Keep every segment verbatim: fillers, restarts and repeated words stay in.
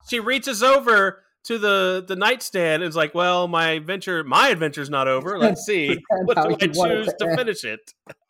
she reaches over to the, the nightstand and is like, well, my adventure, my adventure's not over. Let's see. What do I choose to, to finish it?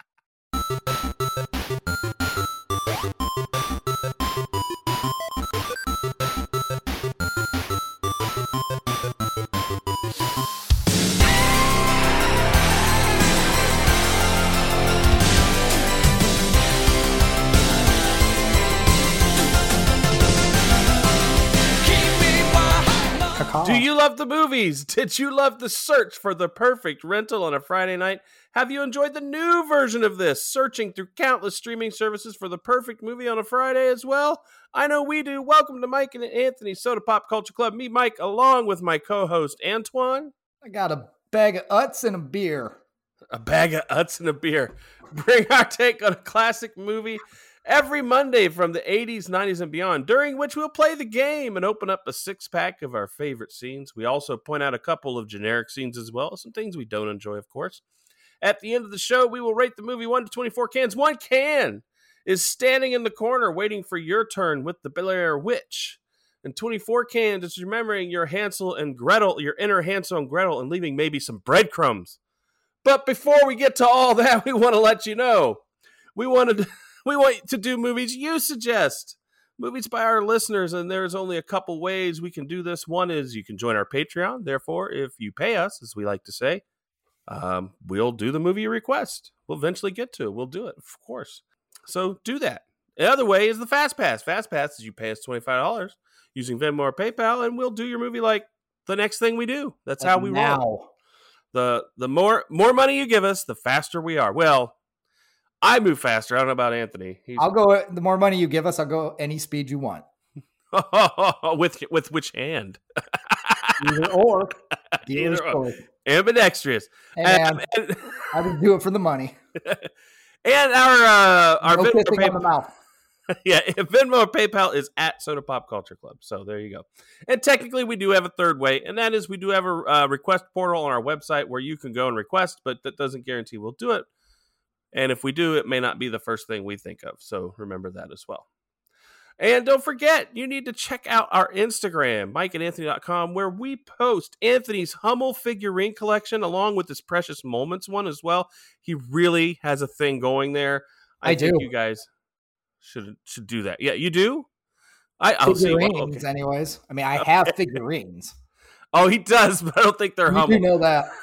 Do you love the movies? Did you love the search for the perfect rental on a Friday night? Have you enjoyed the new version of this, searching through countless streaming services for the perfect movie on a Friday as well? I know we do. Welcome to Mike and Anthony's Soda Pop Culture Club. Me, Mike, along with my co-host, Antoine. I got a bag of Utz and a beer. A bag of Utz and a beer. Bring our take on a classic movie every Monday from the eighties, nineties, and beyond, during which we'll play the game and open up a six-pack of our favorite scenes. We also point out a couple of generic scenes as well, some things we don't enjoy, of course. At the end of the show, we will rate the movie one to twenty-four cans. One can is standing in the corner waiting for your turn with the Blair Witch. And twenty-four cans is remembering your Hansel and Gretel, your inner Hansel and Gretel, and leaving maybe some breadcrumbs. But before we get to all that, we want to let you know, we wanted to... We want to do movies you suggest, movies by our listeners, and there's only a couple ways we can do this. One is you can join our Patreon. Therefore, if you pay us, as we like to say, um, we'll do the movie you request. We'll eventually get to it. We'll do it, of course. So do that. The other way is the Fast Pass. Fast Pass is you pay us twenty-five dollars using Venmo or PayPal, and we'll do your movie like the next thing we do. That's like how we now. roll. The the more more money you give us, the faster we are. Well, I move faster. I don't know about Anthony. He's... I'll go. The more money you give us, I'll go any speed you want. with with which hand? Either or. Either or. Ambidextrous. And, and I would do it for the money. And our uh, our no Venmo kissing PayPal, on the mouth. Yeah, Venmo or PayPal is at Soda Pop Culture Club. So there you go. And technically, we do have a third way, and that is we do have a uh, request portal on our website where you can go and request, but that doesn't guarantee we'll do it. And if we do, it may not be the first thing we think of. So remember that as well. And don't forget, you need to check out our Instagram, mike and anthony dot com, where we post Anthony's Hummel figurine collection along with his Precious Moments one as well. He really has a thing going there. I, I think do. You guys should should do that. Yeah, you do? I, I'll figurines, see. Well, okay. anyways. I mean, I have figurines. Oh, he does, but I don't think they're you Hummel. You know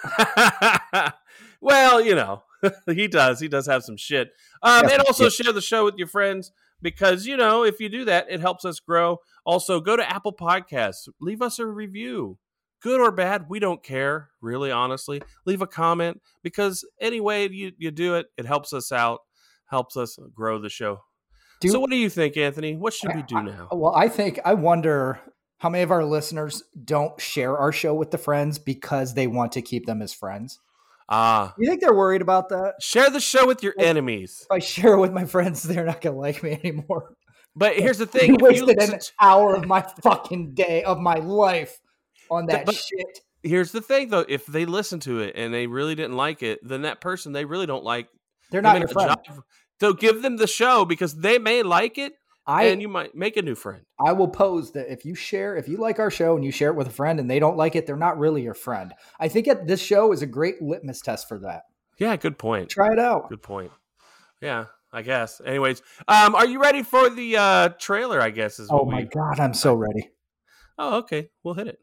that. Well, you know. he does. He does have some shit. Um, yes, and also yes. share the show with your friends because, you know, if you do that, it helps us grow. Also, go to Apple Podcasts. Leave us a review. Good or bad, we don't care, really, honestly. Leave a comment because any way you, you do it, it helps us out, helps us grow the show. Do, so what do you think, Anthony? What should we do now? I, well, I think, I wonder how many of our listeners don't share our show with the friends because they want to keep them as friends. Ah, you think they're worried about that? Share the show with your like, enemies. If I share it with my friends, they're not going to like me anymore. But here's the thing. You wasted an to... hour of my fucking day, of my life on that but shit. Here's the thing, though. If they listen to it and they really didn't like it, then that person they really don't like. They're not your friend. Job. So give them the show because they may like it. I, and you might make a new friend. I will pose that if you share, if you like our show and you share it with a friend and they don't like it, they're not really your friend. I think it, this show is a great litmus test for that. Yeah, good point. Try it out. Good point. Yeah, I guess. Anyways, um, are you ready for the uh, trailer, I guess? Is what oh, my we... God, I'm so ready. Oh, okay. We'll hit it.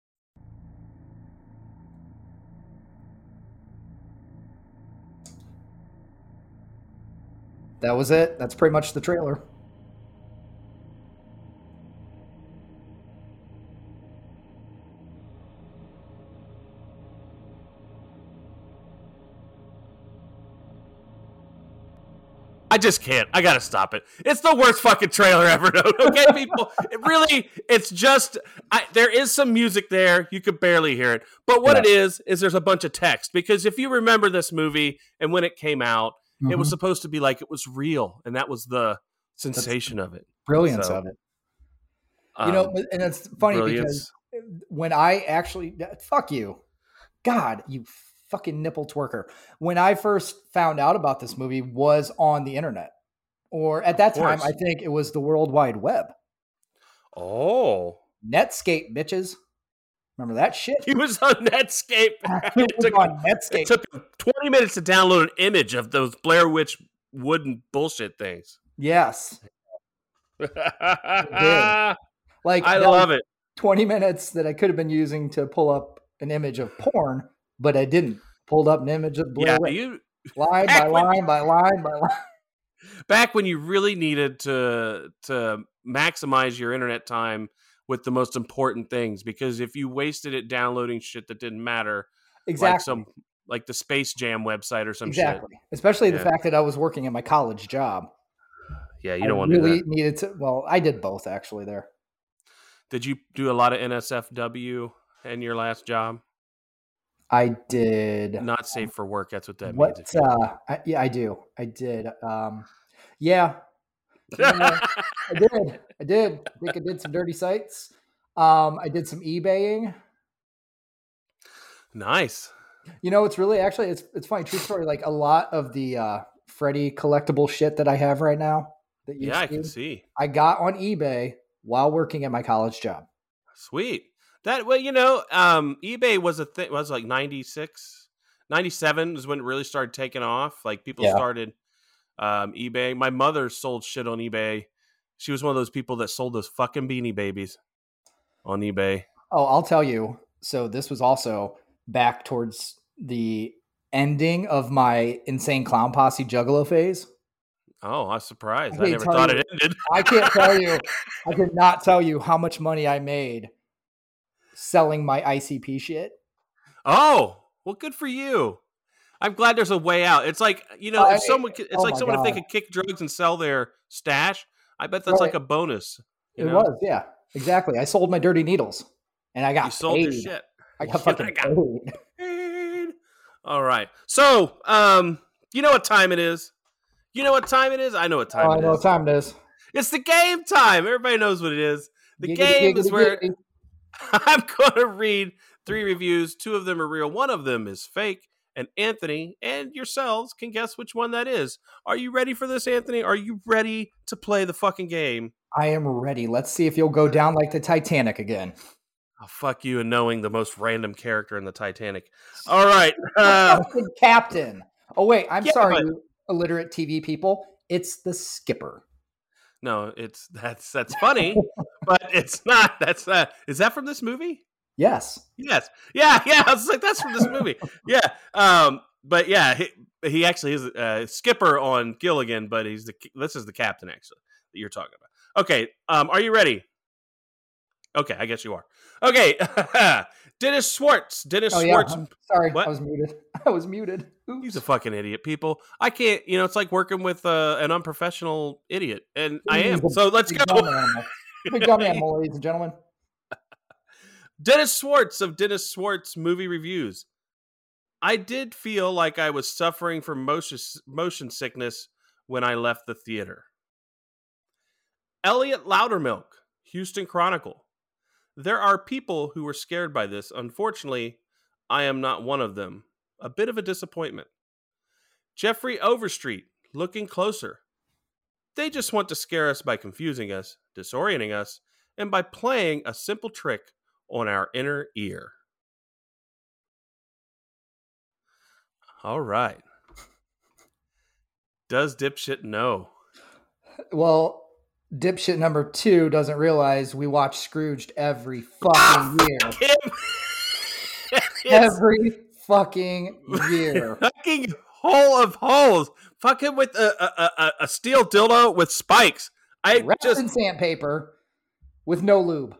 That was it. That's pretty much the trailer. I just can't. I gotta stop it. It's the worst fucking trailer ever. Okay, people. It really, it's just. I, there is some music there. You could barely hear it, but what yeah. it is is there's a bunch of text. Because if you remember this movie and when it came out, mm-hmm. it was supposed to be like it was real, and that was the sensation That's of it, brilliance so, of it. You um, know, and it's funny brilliance. because when I actually, fuck you, God, you. fucking nipple twerker. When I first found out about this movie was on the internet, or at that time, I think it was the World Wide Web. Oh, Netscape, bitches. Remember that shit? He was on Netscape. It, took, on Netscape. It took him twenty minutes to download an image of those Blair Witch wooden bullshit things. Yes. Like, I love it. twenty minutes that I could have been using to pull up an image of porn, but I didn't. Pulled up an image of Blair yeah, Witch. You, line by line you, by line by line. Back when you really needed to to maximize your internet time with the most important things, because if you wasted it downloading shit that didn't matter, exactly, like some like the Space Jam website or some exactly. shit. Especially yeah. the fact that I was working at my college job. Yeah, you don't I want really to do that. Needed to. Well, I did both actually there. Did you do a lot of N S F W in your last job? I did. Not safe for work. That's what that what, means. Uh, I, yeah, I do. I did. Um, yeah. yeah, I did. I did. I think I did some dirty sites. Um, I did some eBaying. Nice. You know, it's really actually it's it's funny. True story. Like a lot of the uh, Freddy collectible shit that I have right now. That you yeah, see, I can see. I got on eBay while working at my college job. Sweet. That well, you know, um, eBay was a thing. Was like ninety-six, ninety-seven is when it really started taking off. Like people yeah. started um, eBay. My mother sold shit on eBay. She was one of those people that sold those fucking Beanie Babies on eBay. Oh, I'll tell you. So this was also back towards the ending of my Insane Clown Posse Juggalo phase. Oh, I was surprised. I, I never thought you, it ended. I can't tell you. I could not tell you how much money I made selling my I C P shit. Oh, well, good for you. I'm glad there's a way out. It's like, you know, if I, someone, could, it's oh like someone, God. if they could kick drugs and sell their stash, I bet that's right. like a bonus. It know? was, yeah, exactly. I sold my dirty needles and I got you sold paid. your shit. I got fucking I got paid. paid. All right. So, um, you know what time it is? You know what time it is? I know what time oh, it I know is. what time it is. It's the game time. Everybody knows what it is. The giggity, game giggity, is where giggity. I'm going to read three reviews. Two of them are real. One of them is fake. And Anthony and yourselves can guess which one that is. Are you ready for this, Anthony? Are you ready to play the fucking game? I am ready. Let's see if you'll go down like the Titanic again. Oh, fuck you and knowing the most random character in the Titanic. All right. Uh, Captain. Oh, wait. I'm yeah, sorry, but, you illiterate T V people. It's the skipper. No, it's that's that's funny, but it's not. That's uh, is that from this movie? Yes. Yes. Yeah. Yeah. I was like, that's from this movie. Yeah. Um. But yeah, he, he actually is a uh, skipper on Gilligan, but he's the this is the captain actually that you're talking about. Okay. Um. Are you ready? Okay, I guess you are. Okay. Dennis Schwartz. Dennis oh, Schwartz. Yeah. Sorry, what? I was muted. I was muted. Oops. He's a fucking idiot, people. I can't, you know, it's like working with uh, an unprofessional idiot, and I am. So let's big go. Dumb animal. Big dumb animal, ladies and gentlemen. Dennis Schwartz of Dennis Schwartz Movie Reviews. I did feel like I was suffering from motion, motion sickness when I left the theater. Elliot Loudermilk, Houston Chronicle. There are people who were scared by this. Unfortunately, I am not one of them. A bit of a disappointment. Jeffrey Overstreet, Looking Closer. They just want to scare us by confusing us, disorienting us, and by playing a simple trick on our inner ear. All right. Does dipshit know? Well, dipshit number two doesn't realize we watch Scrooged every fucking ah, year. Every fucking year. Fucking hole of holes. Fucking with a, a, a, a steel dildo with spikes. I Wrapped just in sandpaper with no lube.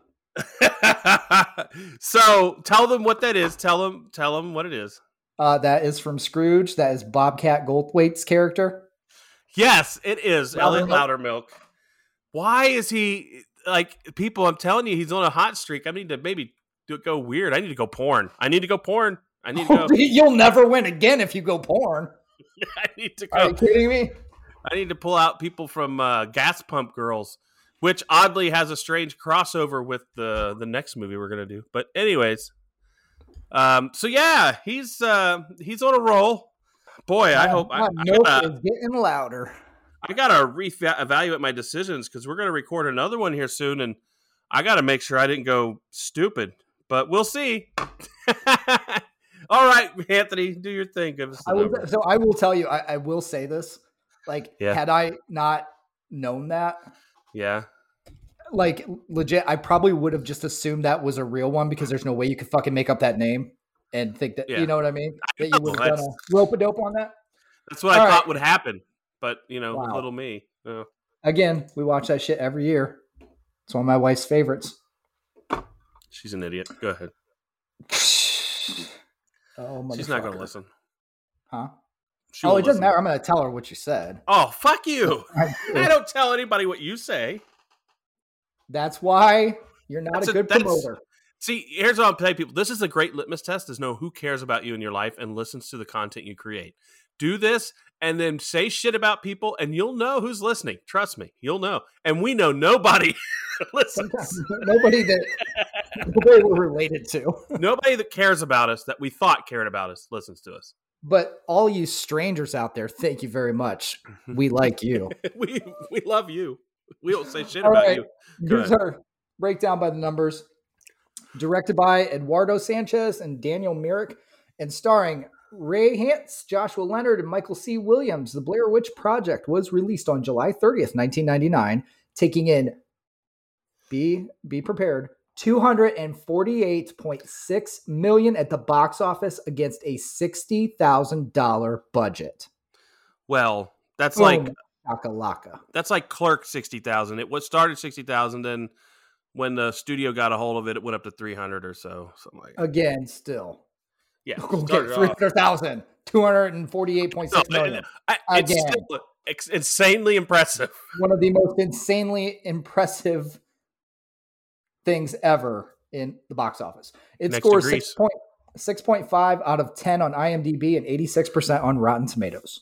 So tell them what that is. Tell them, tell them what it is. Uh, that is from Scrooge. That is Bobcat Goldthwait's character. Yes, it is. Elliot Loudermilk. Loudermilk. Why is he like people? I'm telling you, he's on a hot streak. I need to maybe do go weird. I need to go porn. I need to go porn. I need to go. You'll never win again if you go porn. I need to go. Are you kidding me? I need to pull out people from uh, Gas Pump Girls, which oddly has a strange crossover with the the next movie we're gonna do. But anyways, um, so yeah, he's uh, he's on a roll. Boy, I hope. My I, note I gotta, is getting louder. I gotta re-evaluate my decisions because we're gonna record another one here soon, and I got to make sure I didn't go stupid, but we'll see. All right, Anthony, do your thing. Give us the I will, number. So I will tell you, I, I will say this. Like, yeah. had I not known that, yeah, like legit, I probably would have just assumed that was a real one because there's no way you could fucking make up that name and think that, yeah. you know what I mean? That you would have done a rope-a-dope on that. That's what All I right. thought would happen. But, you know, wow. little me. Oh. Again, we watch that shit every year. It's one of my wife's favorites. She's an idiot. Go ahead. Oh, she's not going to listen. Huh? She oh, it doesn't listen. matter. I'm going to tell her what you said. Oh, fuck you. I, I don't tell anybody what you say. That's why you're not that's a good a, promoter. See, here's what I'll tell people. This is a great litmus test is know who cares about you in your life and listens to the content you create. Do this and then say shit about people and you'll know who's listening. Trust me, you'll know. And we know nobody listens. Nobody that nobody we're related to. Nobody that cares about us that we thought cared about us listens to us. But all you strangers out there, thank you very much. We like you. we we love you. We don't say shit all about right. you. Go Here's ahead. Our breakdown by the numbers. Directed by Eduardo Sanchez and Daniel Myrick and starring Ray Hantz, Joshua Leonard, and Michael C. Williams. The Blair Witch Project was released on July thirtieth, nineteen ninety-nine, taking in, be, be prepared, two hundred forty-eight point six million dollars at the box office against a sixty thousand dollars budget. Well, that's Boom. like Laka. That's like Clerk sixty thousand. It was started sixty thousand, then when the studio got a hold of it, it went up to three hundred or so, something like that. Again, still. Yeah. Okay, three hundred thousand. two hundred forty-eight point six no, million. I, it's Again. Still it's insanely impressive. One of the most insanely impressive things ever in the box office. It Next scores six point five out of ten on IMDb and eighty-six percent on Rotten Tomatoes.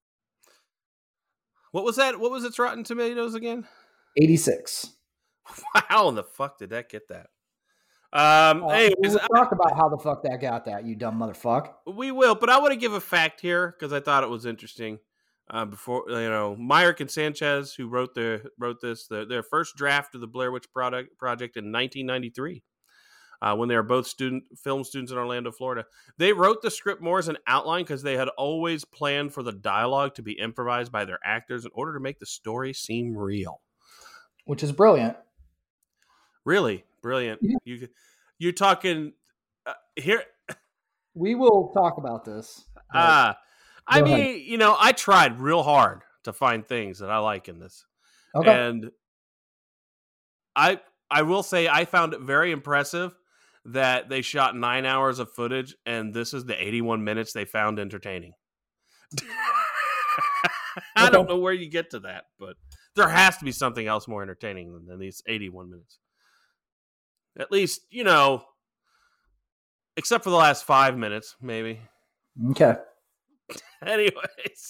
What was that? What was its Rotten Tomatoes again? eighty-six. How in the fuck did that get that? Um, uh, anyways, we'll talk about how the fuck that got that, you dumb motherfucker. We will, but I want to give a fact here because I thought it was interesting. Uh, before you know, Myrick and Sanchez, who wrote the wrote this, the, their first draft of the Blair Witch product, project in nineteen ninety-three, uh, when they were both student film students in Orlando, Florida. They wrote the script more as an outline because they had always planned for the dialogue to be improvised by their actors in order to make the story seem real, which is brilliant. Really brilliant. Yeah. You you're talking uh, here. We will talk about this. Uh, I mean, ahead. you know, I tried real hard to find things that I like in this. Okay. And I I will say I found it very impressive that they shot nine hours of footage and this is the eighty-one minutes they found entertaining. I don't know where you get to that, but there has to be something else more entertaining than, than these eighty-one minutes. At least, you know, except for the last five minutes, maybe. Okay. Anyways.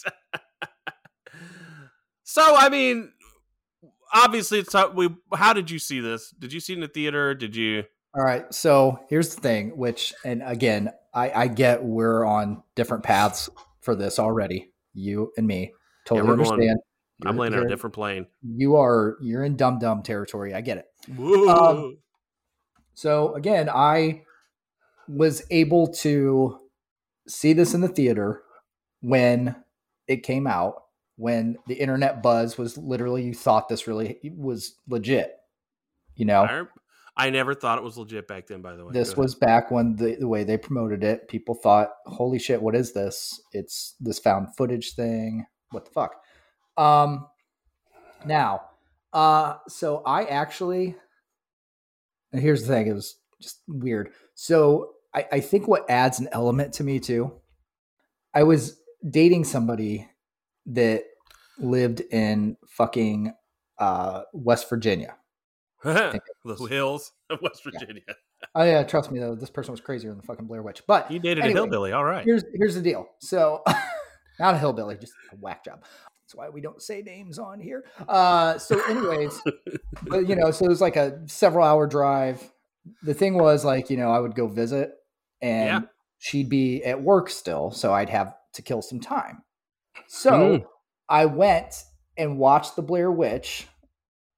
So, I mean, obviously, it's how, we. How did you see this? Did you see it in the theater? Did you? All right. So here's the thing, which, and again, I, I get we're on different paths for this already. You and me. Totally yeah, understand. Going, I'm laying on a different plane. You are, you're in dumb dumb territory. I get it. Um, so again, I was able to see this in the theater when it came out, when the internet buzz was literally, you thought this really was legit, you know? I, I never thought it was legit back then, by the way. This was back when the, the way they promoted it, people thought, holy shit, what is this? It's this found footage thing. What the fuck? Um, now, uh, so I actually, and here's the thing, it was just weird. So I, I think what adds an element to me too, I was dating somebody that lived in fucking uh, West Virginia. The hills of West Virginia. Yeah. Oh yeah, trust me though, this person was crazier than the fucking Blair Witch. But you dated anyway, a hillbilly, all right. Here's here's the deal. So not a hillbilly, just a whack job. That's why we don't say names on here. Uh, so anyways, but you know, so it was like a several hour drive. The thing was like, you know, I would go visit and yeah. she'd be at work still. So I'd have to kill some time. So mm. I went and watched the Blair Witch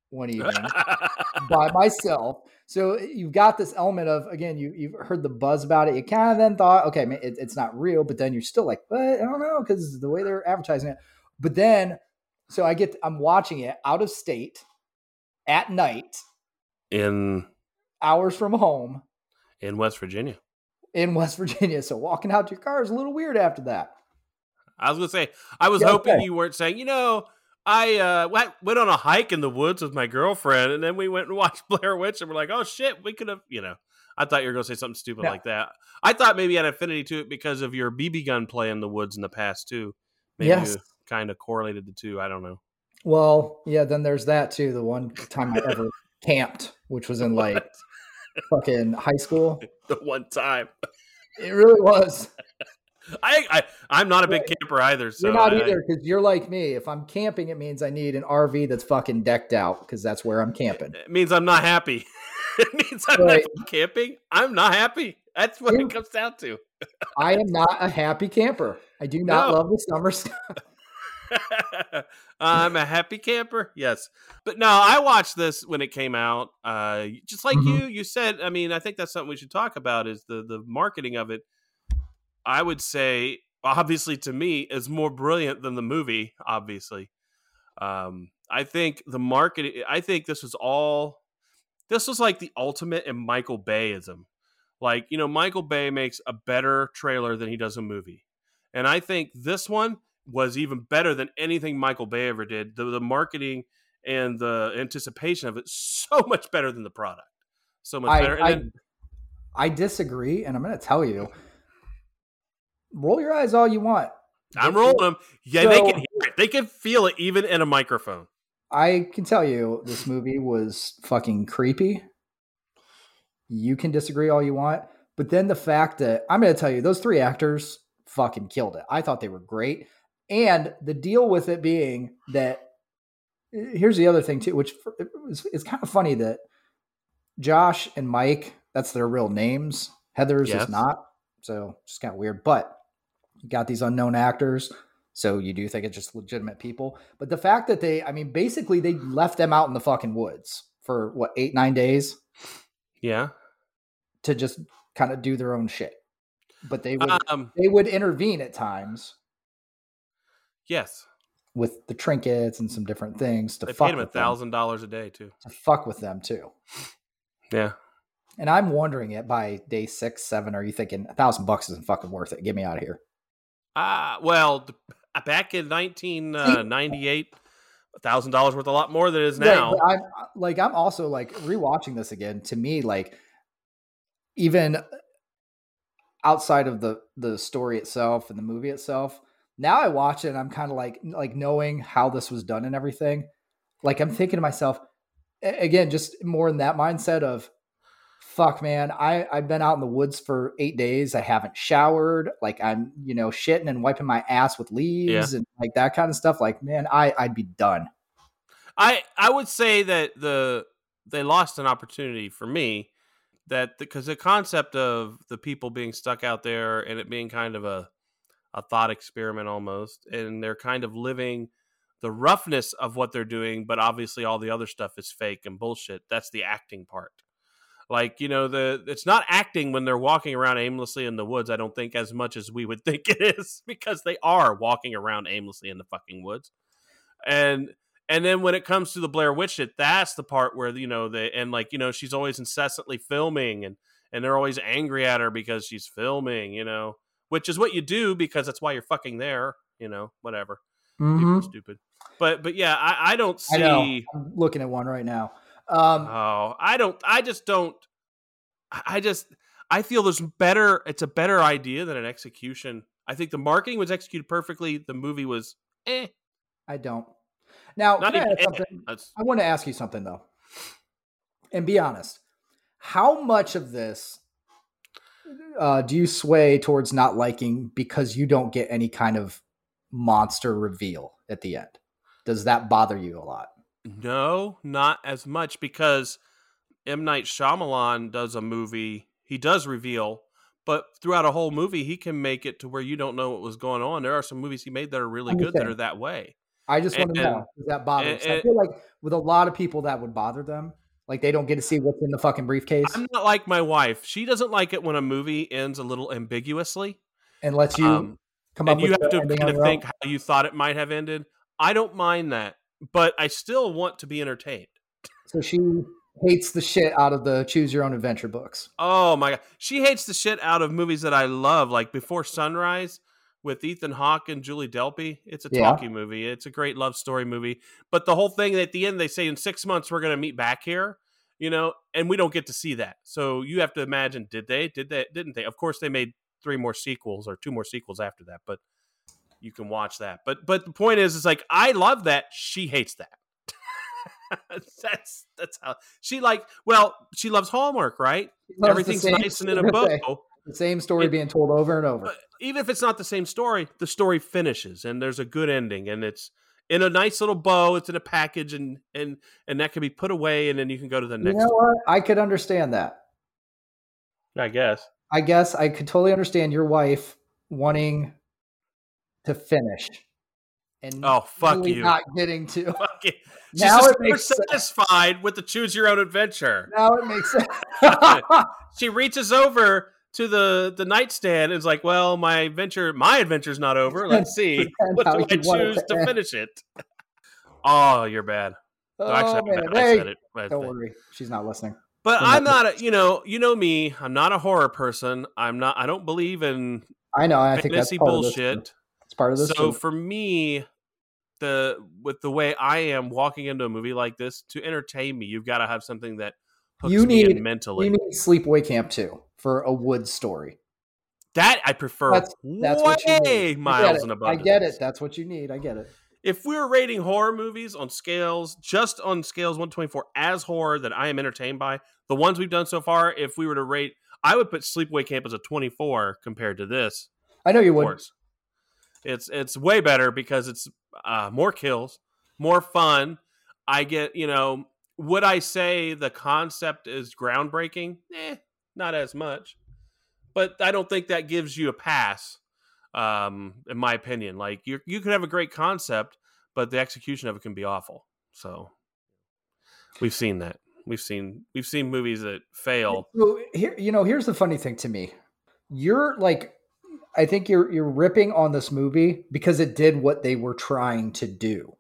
one evening by myself. So you've got this element of, again, you, you've heard the buzz about it. You kind of then thought, okay, it, it's not real, but then you're still like, but I don't know, because the way they're advertising it. But then, so I get, I'm watching it out of state at night. In hours from home. In West Virginia. In West Virginia. So walking out to your car is a little weird after that. I was going to say, I was yeah, hoping okay. you weren't saying, you know, I uh, went on a hike in the woods with my girlfriend, and then we went and watched Blair Witch, and we're like, oh, shit, we could have, you know. I thought you were going to say something stupid yeah. like that. I thought maybe you had affinity to it because of your B B gun play in the woods in the past, too. Maybe yes. you kind of correlated the two. I don't know. Well, yeah, then there's that, too. The one time I ever camped, which was in, like, fucking high school. The one time. It really was. I, I I'm not a big camper either. So you're not I, either, because you're like me. If I'm camping, it means I need an R V that's fucking decked out, because that's where I'm camping. It means I'm not happy. It means I'm right. not camping. I'm not happy. That's what yeah. it comes down to. I am not a happy camper. I do not no. love the summer stuff. I'm a happy camper. Yes. But no, I watched this when it came out. Uh, just like mm-hmm. you, you said, I mean, I think that's something we should talk about is the, the marketing of it. I would say, obviously, to me, is more brilliant than the movie, obviously. Um, I think the marketing, I think this was all, this was like the ultimate in Michael Bayism. Like, you know, Michael Bay makes a better trailer than he does a movie. And I think this one was even better than anything Michael Bay ever did. The, the marketing and the anticipation of it, so much better than the product. So much I, better. And I, then, I disagree, and I'm going to tell you. Roll your eyes all you want. I'm rolling them. Yeah, so, they can hear it. They can feel it even in a microphone. I can tell you this movie was fucking creepy. You can disagree all you want. But then the fact that, I'm going to tell you, those three actors fucking killed it. I thought they were great. And the deal with it being that, here's the other thing too, which is, it's kind of funny that Josh and Mike, that's their real names. Heather's yes. is not. So it's kind of weird. But you got these unknown actors, so you do think it's just legitimate people. But the fact that they, I mean, basically they left them out in the fucking woods for what, eight, nine days? Yeah. To just kind of do their own shit. But they would, um, they would intervene at times. Yes. With the trinkets and some different things to they fuck paid them a thousand dollars a day too. To fuck with them too. Yeah. And I'm wondering it by day six, seven, are you thinking a thousand bucks isn't fucking worth it? Get me out of here. Uh, well, back in nineteen ninety-eight, a thousand dollars worth a lot more than it is now. Right, I'm like, I'm also like rewatching this again. To me, like even outside of the, the story itself and the movie itself, now I watch it and I'm kind of like, like knowing how this was done and everything. Like I'm thinking to myself again, just more in that mindset of, fuck, man, I, I've been out in the woods for eight days. I haven't showered. Like I'm, you know, shitting and wiping my ass with leaves yeah. and like that kind of stuff. Like, man, I, I'd be done. I, I would say that the they lost an opportunity for me that because the, the concept of the people being stuck out there and it being kind of a, a thought experiment almost, and they're kind of living the roughness of what they're doing, but obviously all the other stuff is fake and bullshit. That's the acting part. Like, you know, the it's not acting when they're walking around aimlessly in the woods, I don't think, as much as we would think it is, because they are walking around aimlessly in the fucking woods. And and then when it comes to the Blair Witch shit, that's the part where, you know, they and like, you know, she's always incessantly filming and, and they're always angry at her because she's filming, you know, which is what you do because that's why you're fucking there, you know, whatever. Mm-hmm. People are stupid. But but yeah, I, I don't see. I know. I'm looking at one right now. Um, oh, I don't, I just don't, I just, I feel there's better, it's a better idea than an execution. I think the marketing was executed perfectly. The movie was, eh. I don't. Now, can I, add something? Eh. I want to ask you something though. And be honest. How much of this uh, do you sway towards not liking because you don't get any kind of monster reveal at the end? Does that bother you a lot? No, not as much, because M. Night Shyamalan does a movie, he does reveal, but throughout a whole movie, he can make it to where you don't know what was going on. There are some movies he made that are really good that are that way. I just want to know, does that bother and, and, I feel like with a lot of people that would bother them. Like they don't get to see what's in the fucking briefcase. I'm not like my wife. She doesn't like it when a movie ends a little ambiguously. And lets you um, come up and with you have to kind of think how you thought it might have ended. I don't mind that, but I still want to be entertained. So she hates the shit out of the Choose Your Own Adventure books. Oh my God. She hates the shit out of movies that I love, like Before Sunrise with Ethan Hawke and Julie Delpy. It's a talkie yeah. movie. It's a great love story movie. But the whole thing at the end, they say in six months, we're going to meet back here, you know, and we don't get to see that. So you have to imagine, did they, did they, didn't they? Of course they made three more sequels or two more sequels after that, but you can watch that. But, but the point is, it's like, I love that. She hates that. that's, that's how she like, well, she loves Hallmark, right? Everything's nice and in a bow. The same story it, being told over and over. But even if it's not the same story, the story finishes and there's a good ending and it's in a nice little bow. It's in a package and and and that can be put away and then you can go to the next. You know what? I could understand that. I guess. I guess I could totally understand your wife wanting to finish. And oh fuck really you! Not getting to. Fuck it. She's now just never satisfied sense. With the Choose Your Own Adventure. Now it makes sense. She reaches over to the, the nightstand and is like, well, my adventure, my adventure's not over. Let's see. What do I choose to, to finish it? Oh, you're bad. Oh, no, actually, man. I, I said it. Don't I, worry. She's not listening. But I'm not, a, you know, you know me. I'm not a horror person. I'm not, I don't believe in I know. I think fantasy that's part bullshit. Of this. It's part of this. So too. For me, the, with the way I am walking into a movie like this, to entertain me, you've got to have something that hooks you need, me in mentally. You need Sleepaway Camp two for a Woods story. That I prefer that's, that's way what you need. miles and above. I get it. That's what you need. I get it. If we were rating horror movies on scales, just on scales one to twenty-four as horror that I am entertained by, the ones we've done so far, if we were to rate, I would put Sleepaway Camp as a twenty-four compared to this. I know you would. It's it's way better because it's uh, more kills, more fun. I get, you know, would I say the concept is groundbreaking? Eh, not as much. But I don't think that gives you a pass, um, in my opinion. Like, you you could have a great concept, but the execution of it can be awful. So we've seen that. We've seen we've seen movies that fail. So here, you know, here's the funny thing to me. You're like, I think you're you're ripping on this movie because it did what they were trying to do.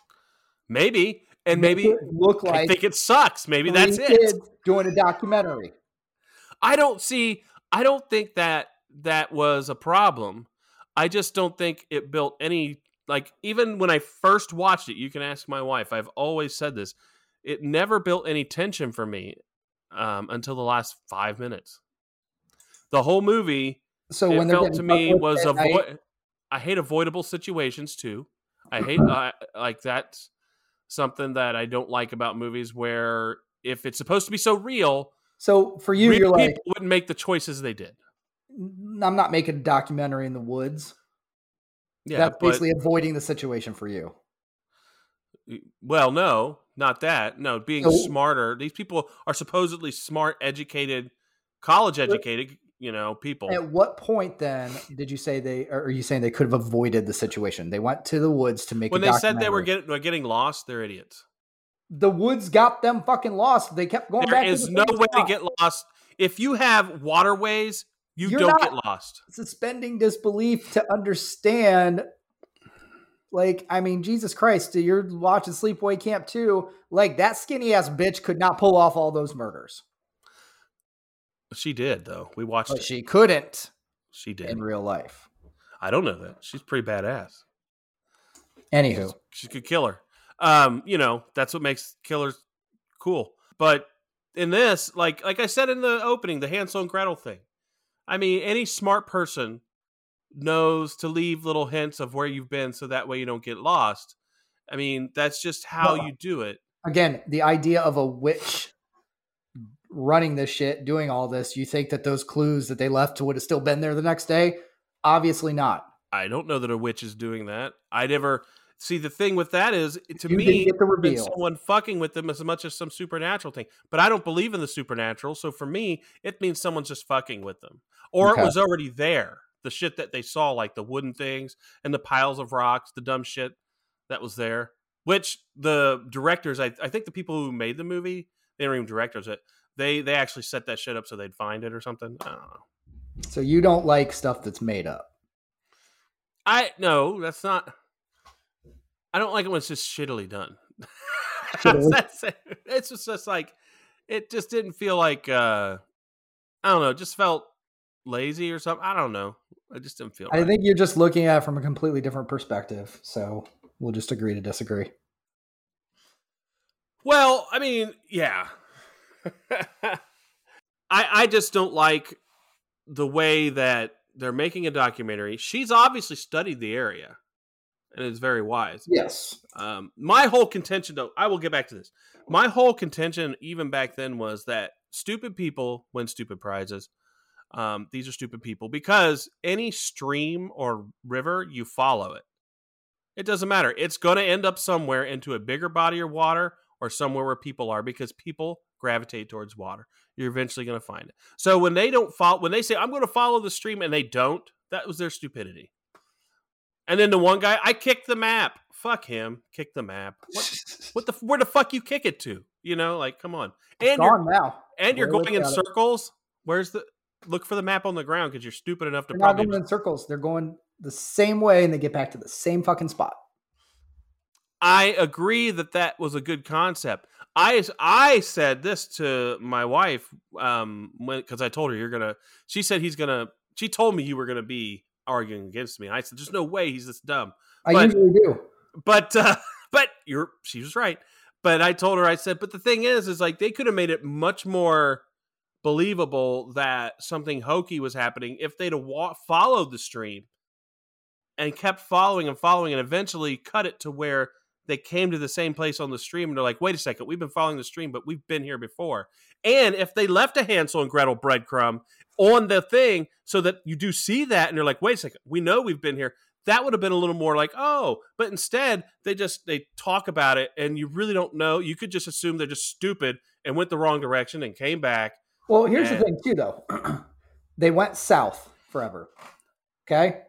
Maybe. And maybe it look like I think it sucks. Maybe that's it. Doing a documentary. I don't see. I don't think that that was a problem. I just don't think it built any. Like, even when I first watched it, you can ask my wife. I've always said this. It never built any tension for me um, until the last five minutes. The whole movie. So it when felt to me was avoid. I hate avoidable situations too. I hate uh, like that's something that I don't like about movies where if it's supposed to be so real, so for you, you're like people wouldn't make the choices they did. I'm not making a documentary in the woods. Yeah, that's basically but, avoiding the situation for you. Well, no, not that. No, being so, smarter. These people are supposedly smart, educated, college educated. You know, people. At what point then did you say they, or are you saying they could have avoided the situation? They went to the woods to make when a they said they were getting, getting lost, they're idiots. The woods got them fucking lost. They kept going there back. There is the no way spot. to get lost. If you have waterways, you You're don't get lost. Suspending disbelief to understand. Like, I mean, Jesus Christ, you're watching Sleepaway Camp two. Like, that skinny ass bitch could not pull off all those murders. She did, though. We watched but it. She couldn't. She did. In real life. I don't know that. She's pretty badass. Anywho. She could kill her. Um, you know, that's what makes killers cool. But in this, like like I said in the opening, the Hansel and Gretel thing. I mean, any smart person knows to leave little hints of where you've been so that way you don't get lost. I mean, that's just how well, you do it. Again, the idea of a witch running this shit, doing all this, you think that those clues that they left would have still been there the next day? Obviously not. I don't know that a witch is doing that. I never see the thing with that is to you me get the reveal. It's someone fucking with them as much as some supernatural thing. But I don't believe in the supernatural, so for me, it means someone's just fucking with them. Or okay. It was already there. The shit that they saw, like the wooden things and the piles of rocks, the dumb shit that was there. Which the directors, I, I think the people who made the movie, they weren't even directors. It they they actually set that shit up so they'd find it or something. I don't know. So you don't like stuff that's made up? I no, that's not. I don't like it when it's just shittily done. Shittily? That's it. It's just, just like it just didn't feel like uh, I don't know. It just felt lazy or something. I don't know. I just didn't feel. I right. think you're just looking at it from a completely different perspective. So we'll just agree to disagree. Well, I mean, yeah. I I just don't like the way that they're making a documentary. She's obviously studied the area and is very wise. Yes. Um, my whole contention, though, I will get back to this. My whole contention, even back then, was that stupid people win stupid prizes. Um, these are stupid people because any stream or river, you follow it. It doesn't matter. It's going to end up somewhere into a bigger body of water or somewhere where people are because people gravitate towards water. You're eventually going to find it. So when they don't follow, when they say, I'm going to follow the stream and they don't, that was their stupidity. And then the one guy, I kicked the map. Fuck him. Kick the map. What, what the, where the fuck you kick it to? You know, like, come on. And it's you're, gone now. And you're Where going in circles. It? Where's the, look for the map on the ground because you're stupid enough to They're probably. Not going in circles. They're going the same way and they get back to the same fucking spot. I agree that that was a good concept. I, I said this to my wife um, when because I told her you're gonna. She said he's gonna. She told me you were gonna be arguing against me. And I said there's no way he's this dumb. I but, usually do. But uh, but you're. She was right. But I told her I said. But the thing is, is like they could have made it much more believable that something hokey was happening if they'd have wa- followed the stream and kept following and following and eventually cut it to where they came to the same place on the stream and they're like, wait a second, we've been following the stream, but we've been here before. And if they left a Hansel and Gretel breadcrumb on the thing so that you do see that and you're like, wait a second, we know we've been here, that would have been a little more like, oh, but instead they just, they talk about it and you really don't know. You could just assume they're just stupid and went the wrong direction and came back. Well, here's and... the thing too, though. They went south forever. Okay.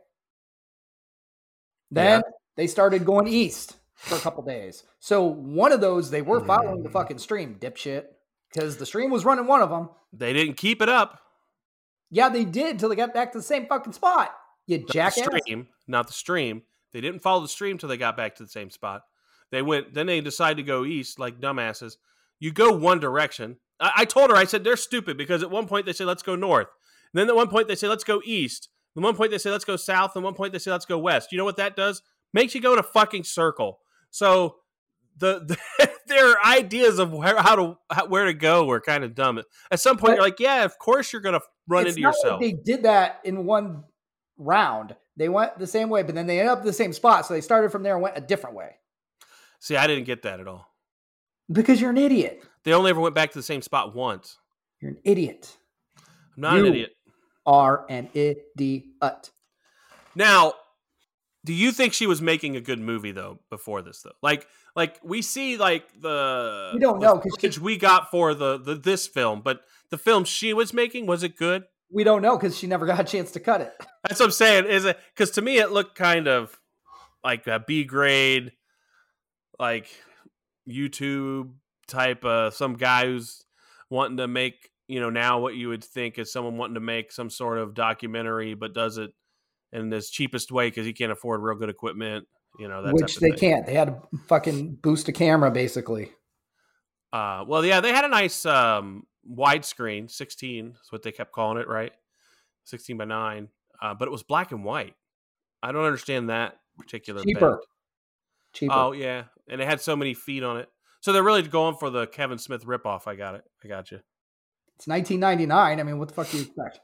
Then yeah. they started going east for a couple days. So one of those, they were following the fucking stream, dipshit, because the stream was running one of them. They didn't keep it up. Yeah, they did till they got back to the same fucking spot. You not jackass. The stream, not the stream. They didn't follow the stream till they got back to the same spot. They went, then they decided to go east like dumbasses. You go one direction. I, I told her, I said, they're stupid because at one point they say, let's go north. And then at one point they say, let's go east. At one point they say, let's go south. And at one point they say, let's go west. You know what that does? Makes you go in a fucking circle. So the, the their ideas of where, how to how, where to go were kind of dumb. At some point, but you're like, yeah, of course you're going to run into yourself. Like they did that in one round. They went the same way, but then they ended up in the same spot. So they started from there and went a different way. See, I didn't get that at all. Because you're an idiot. They only ever went back to the same spot once. You're an idiot. I'm not you an idiot. Are an idiot. Now, do you think she was making a good movie though before this though? Like, like we see like the we don't know because we got for the, the this film, but the film she was making, was it good? We don't know because she never got a chance to cut it. That's what I'm saying. Is it because to me it looked kind of like a B grade, like YouTube type uh some guy who's wanting to make, you know, now what you would think is someone wanting to make some sort of documentary but does it in this cheapest way because he can't afford real good equipment, you know, that which type of they thing. Can't. They had to fucking boost a camera basically. Uh well yeah, they had a nice um widescreen, sixteen is what they kept calling it, right? sixteen by nine. Uh, but it was black and white. I don't understand that particular cheaper. Bit. Cheaper. Oh yeah. And it had so many feet on it. So they're really going for the Kevin Smith ripoff. I got it. I got you. It's nineteen ninety-nine. I mean, what the fuck do you expect?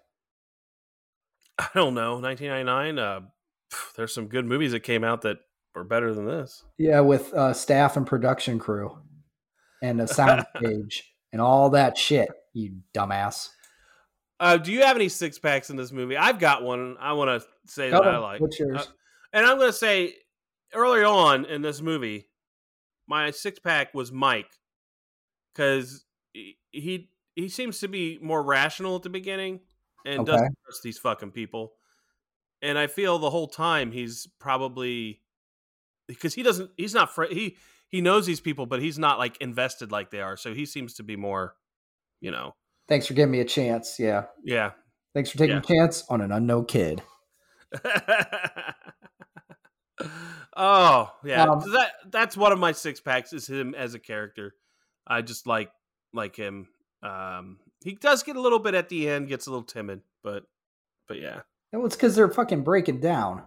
I don't know. nineteen ninety-nine. Uh, there's some good movies that came out that were better than this. Yeah, with uh, staff and production crew and a sound stage and all that shit, you dumbass. Uh, do you have any six packs in this movie? I've got one. I want to say Tell that I like. What's yours? Uh, and I'm going to say early on in this movie, my six pack was Mike because he, he he seems to be more rational at the beginning and okay. doesn't trust these fucking people. And I feel the whole time he's probably because he doesn't. He's not. Fr- he he knows these people, but he's not like invested like they are. So he seems to be more, you know. Thanks for giving me a chance. Yeah. Yeah. Thanks for taking yeah. a chance on an unknown kid. Oh yeah, um, that that's one of my six packs is him as a character. I just like like him. Um, he does get a little bit at the end, gets a little timid, but but yeah. Well, it's because they're fucking breaking down.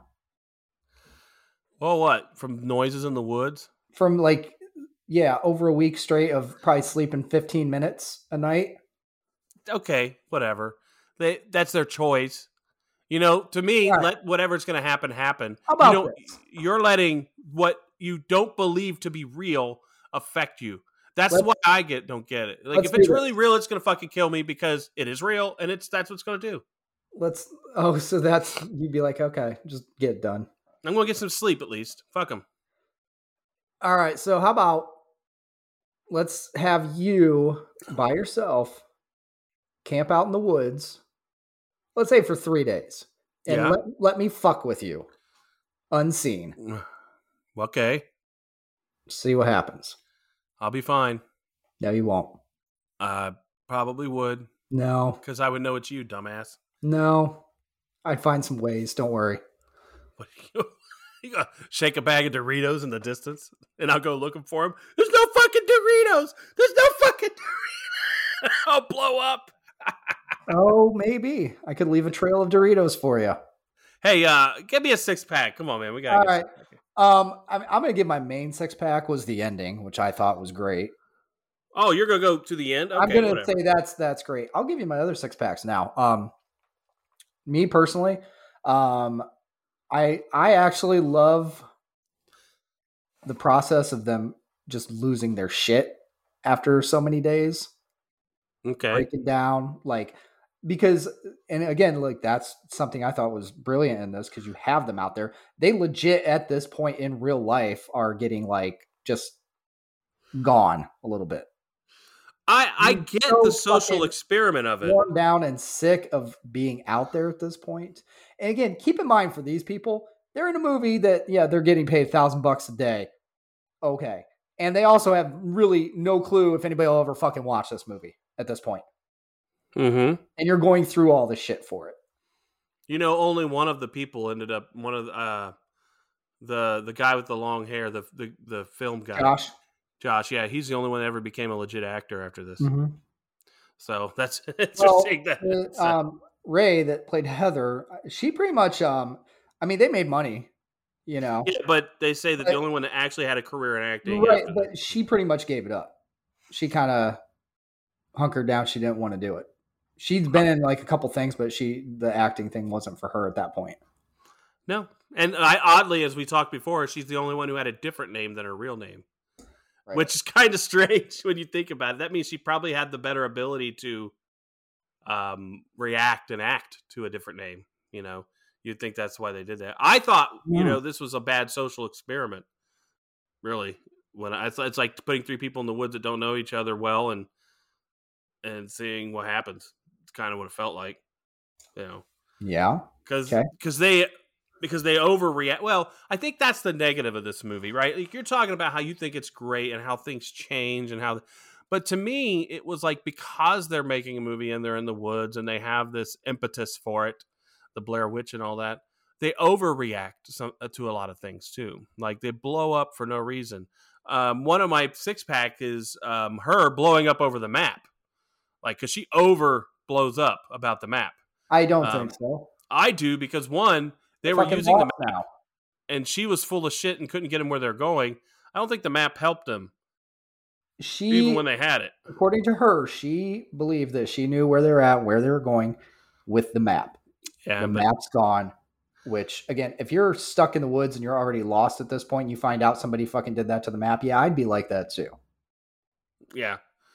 Oh, what? From noises in the woods? From like, yeah, over a week straight of probably sleeping fifteen minutes a night. Okay, whatever. They that's their choice. You know, to me, right. let whatever's going to happen happen. How about you know, this? You're letting what you don't believe to be real affect you. That's let's, what I get. Don't get it. Like if it's really real, it's going to fucking kill me because it is real, and it's that's what's going to do. Let's. Oh, so that's you'd be like, okay, just get it done. I'm going to get some sleep at least. Fuck them. All right. So how about let's have you by yourself camp out in the woods. Let's say for three days. And yeah. let, let me fuck with you. Unseen. Okay. See what happens. I'll be fine. No, you won't. I probably would. No. Because I would know it's you, dumbass. No. I'd find some ways. Don't worry. What, you, you gonna shake a bag of Doritos in the distance? And I'll go looking for them? There's no fucking Doritos! There's no fucking Doritos! I'll blow up. Oh, maybe I could leave a trail of Doritos for you. Hey, uh, give me a six pack. Come on, man. We got all right. Um, I'm, I'm going to give my main six pack was the ending, which I thought was great. Oh, you're going to go to the end? Okay, I'm going to say that's that's great. I'll give you my other six packs now. Um, me personally, um, I I actually love the process of them just losing their shit after so many days. Okay, breaking down like. Because, and again, like that's something I thought was brilliant in this because you have them out there. They legit at this point in real life are getting like just gone a little bit. I, I get so the social experiment of it. Worn down and sick of being out there at this point. And again, keep in mind for these people, they're in a movie that, yeah, they're getting paid a thousand bucks a day. Okay. And they also have really no clue if anybody will ever fucking watch this movie at this point. Mm-hmm. And you're going through all the shit for it. You know, only one of the people ended up one of the uh, the the guy with the long hair, the the the film guy, Josh. Josh, yeah, he's the only one that ever became a legit actor after this. Mm-hmm. So that's interesting. Well, that uh, um, Ray that played Heather, she pretty much. Um, I mean, they made money, you know. Yeah, but they say that but, the only one that actually had a career in acting, right? But that. She pretty much gave it up. She kind of hunkered down. She didn't want to do it. She's been in like a couple things, but she the acting thing wasn't for her at that point. No, and I oddly, as we talked before, she's the only one who had a different name than her real name, right. Which is kind of strange when you think about it. That means she probably had the better ability to um, react and act to a different name. You know, you'd think that's why they did that. I thought, yeah. you know, this was a bad social experiment. Really, when I it's like putting three people in the woods that don't know each other well and and seeing what happens. Kind of what it felt like, you know. Yeah. Because okay. because they because they overreact. Well, I think that's the negative of this movie, right? Like you're talking about how you think it's great and how things change and how, but to me, it was like because they're making a movie and they're in the woods and they have this impetus for it, the Blair Witch and all that, they overreact to, some, to a lot of things too. Like they blow up for no reason. Um, one of my six pack is um, her blowing up over the map, like because she over. blows up about the map. I don't um, think so. I do because one, they were using the map now. And she was full of shit and couldn't get them where they're going. I don't think the map helped them. She even when they had it. According to her, she believed that she knew where they're at, where they were going with the map. Yeah, the but, map's gone. Which again, if you're stuck in the woods and you're already lost at this point, and you find out somebody fucking did that to the map. Yeah, I'd be like that too. Yeah.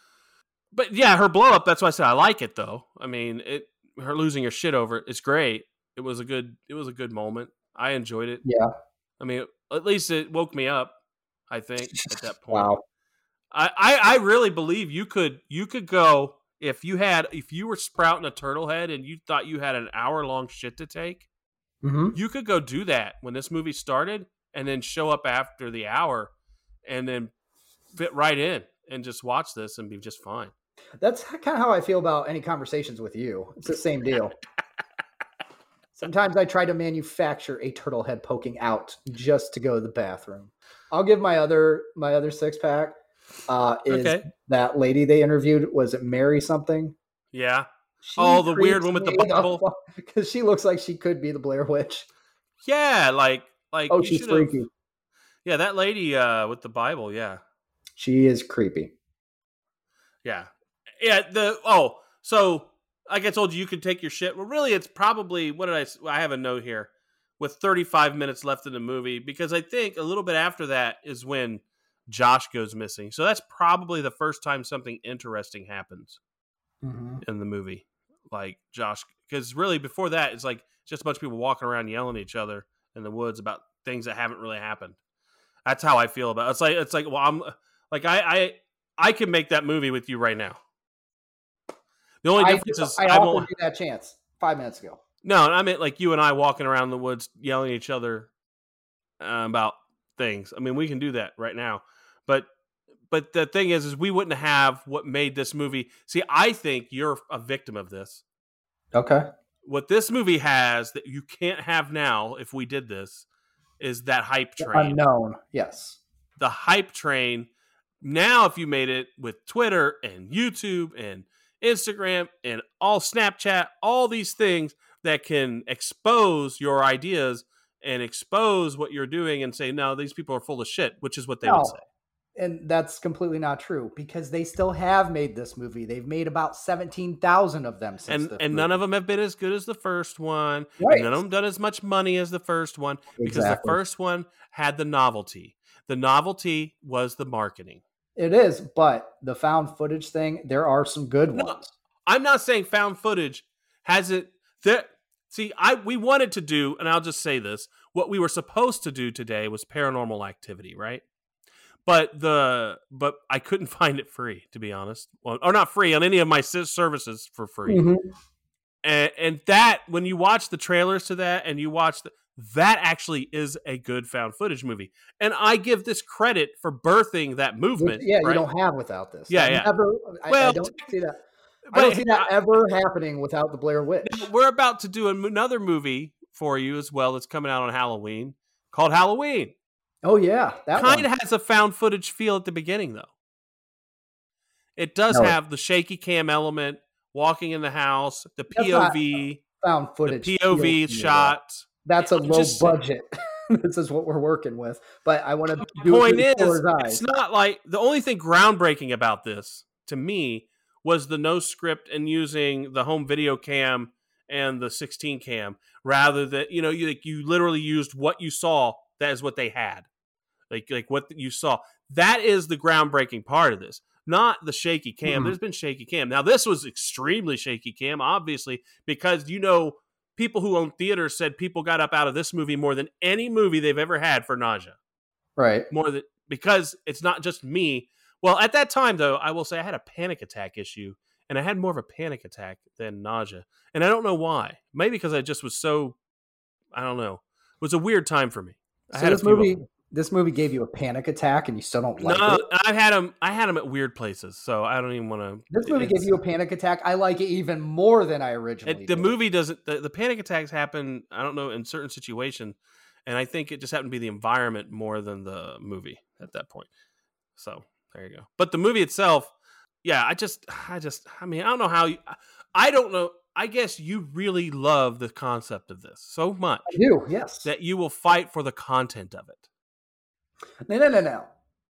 But yeah, her blow up, that's why I said I like it though. I mean, it her losing her shit over it is great. It was a good it was a good moment. I enjoyed it. Yeah. I mean, at least it woke me up, I think, at that point. Wow. I, I, I really believe you could you could go if you had if you were sprouting a turtle head and you thought you had an hour long shit to take, mm-hmm. you could go do that when this movie started and then show up after the hour and then fit right in and just watch this and be just fine. That's kind of how I feel about any conversations with you. It's the same deal. Sometimes I try to manufacture a turtle head poking out just to go to the bathroom. I'll give my other my other six pack uh, is okay. That lady they interviewed. Was it Mary something? Yeah. She oh, the weird one with the Bible. Because she looks like she could be the Blair Witch. Yeah, like like. Oh, she's freaky. Yeah, that lady uh, with the Bible. Yeah, she is creepy. Yeah, yeah. The oh, so. Like I told you, you could take your shit. Well, really, it's probably, what did I, I have a note here, with thirty-five minutes left in the movie, because I think a little bit after that is when Josh goes missing. So that's probably the first time something interesting happens mm-hmm. in the movie. Like Josh, because really before that, it's like just a bunch of people walking around yelling at each other in the woods about things that haven't really happened. That's how I feel about it. It's like, it's like, well, I'm like, I, I, I can make that movie with you right now. The only difference I, is I, I offered you that chance five minutes ago. No, I meant like you and I walking around the woods yelling at each other uh, about things. I mean, we can do that right now. But but the thing is, is we wouldn't have what made this movie. See, I think you're a victim of this. Okay. What this movie has that you can't have now, if we did this, is that hype train. Unknown, yes. The hype train. Now, if you made it with Twitter and YouTube and Instagram and all Snapchat, all these things that can expose your ideas and expose what you're doing and say, no, these people are full of shit, which is what they no. would say. And that's completely not true, because they still have made this movie. They've made about seventeen thousand of them since And, the and movie. none of them have been as good as the first one. Right. And none of them done as much money as the first one, because exactly. the first one had the novelty. The novelty was the marketing. It is, but the found footage thing, there are some good no, ones. I'm not saying found footage hasn't. There, see, I we wanted to do, and I'll just say this: what we were supposed to do today was Paranormal Activity, right? But the but I couldn't find it free, to be honest, well, or not free on any of my services for free. Mm-hmm. And, and that, when you watch the trailers to that, and you watch the, that actually is a good found footage movie. And I give this credit for birthing that movement. Yeah, right? You don't have without this. Yeah, I yeah. Never, I, well, I don't see that. I don't see that ever happening without the Blair Witch. We're about to do another movie for you as well that's coming out on Halloween called Halloween. Oh, yeah. That kind of has a found footage feel at the beginning, though. It does no. have the shaky cam element, walking in the house, the P O V. Found footage. The P O V shot. That's a low just, budget. This is what we're working with. But I want to the do point it is, it's not like the only thing groundbreaking about this to me was the no script and using the home video cam and the sixteen cam rather than, you know, you like you literally used what you saw. That is what they had. Like like what you saw. That is the groundbreaking part of this. Not the shaky cam. Mm-hmm. There's been shaky cam. Now this was extremely shaky cam, obviously, because you know people who own theaters said people got up out of this movie more than any movie they've ever had for nausea. Right. More than because it's not just me. Well, at that time, though, I will say I had a panic attack issue, and I had more of a panic attack than nausea. And I don't know why. Maybe because I just was so, I don't know. It was a weird time for me. I so had this movie, this movie gave you a panic attack, and you still don't like no, it? I had them. I had them at weird places, so I don't even want to. This movie gave you a panic attack. I like it even more than I originally. It, the did. movie doesn't. The, the panic attacks happen. I don't know, in certain situations, and I think it just happened to be the environment more than the movie at that point. So. There you go. But the movie itself, yeah, I just, I just, I mean, I don't know how you, I don't know. I guess you really love the concept of this so much. I do, yes. That you will fight for the content of it. No, no, no, no.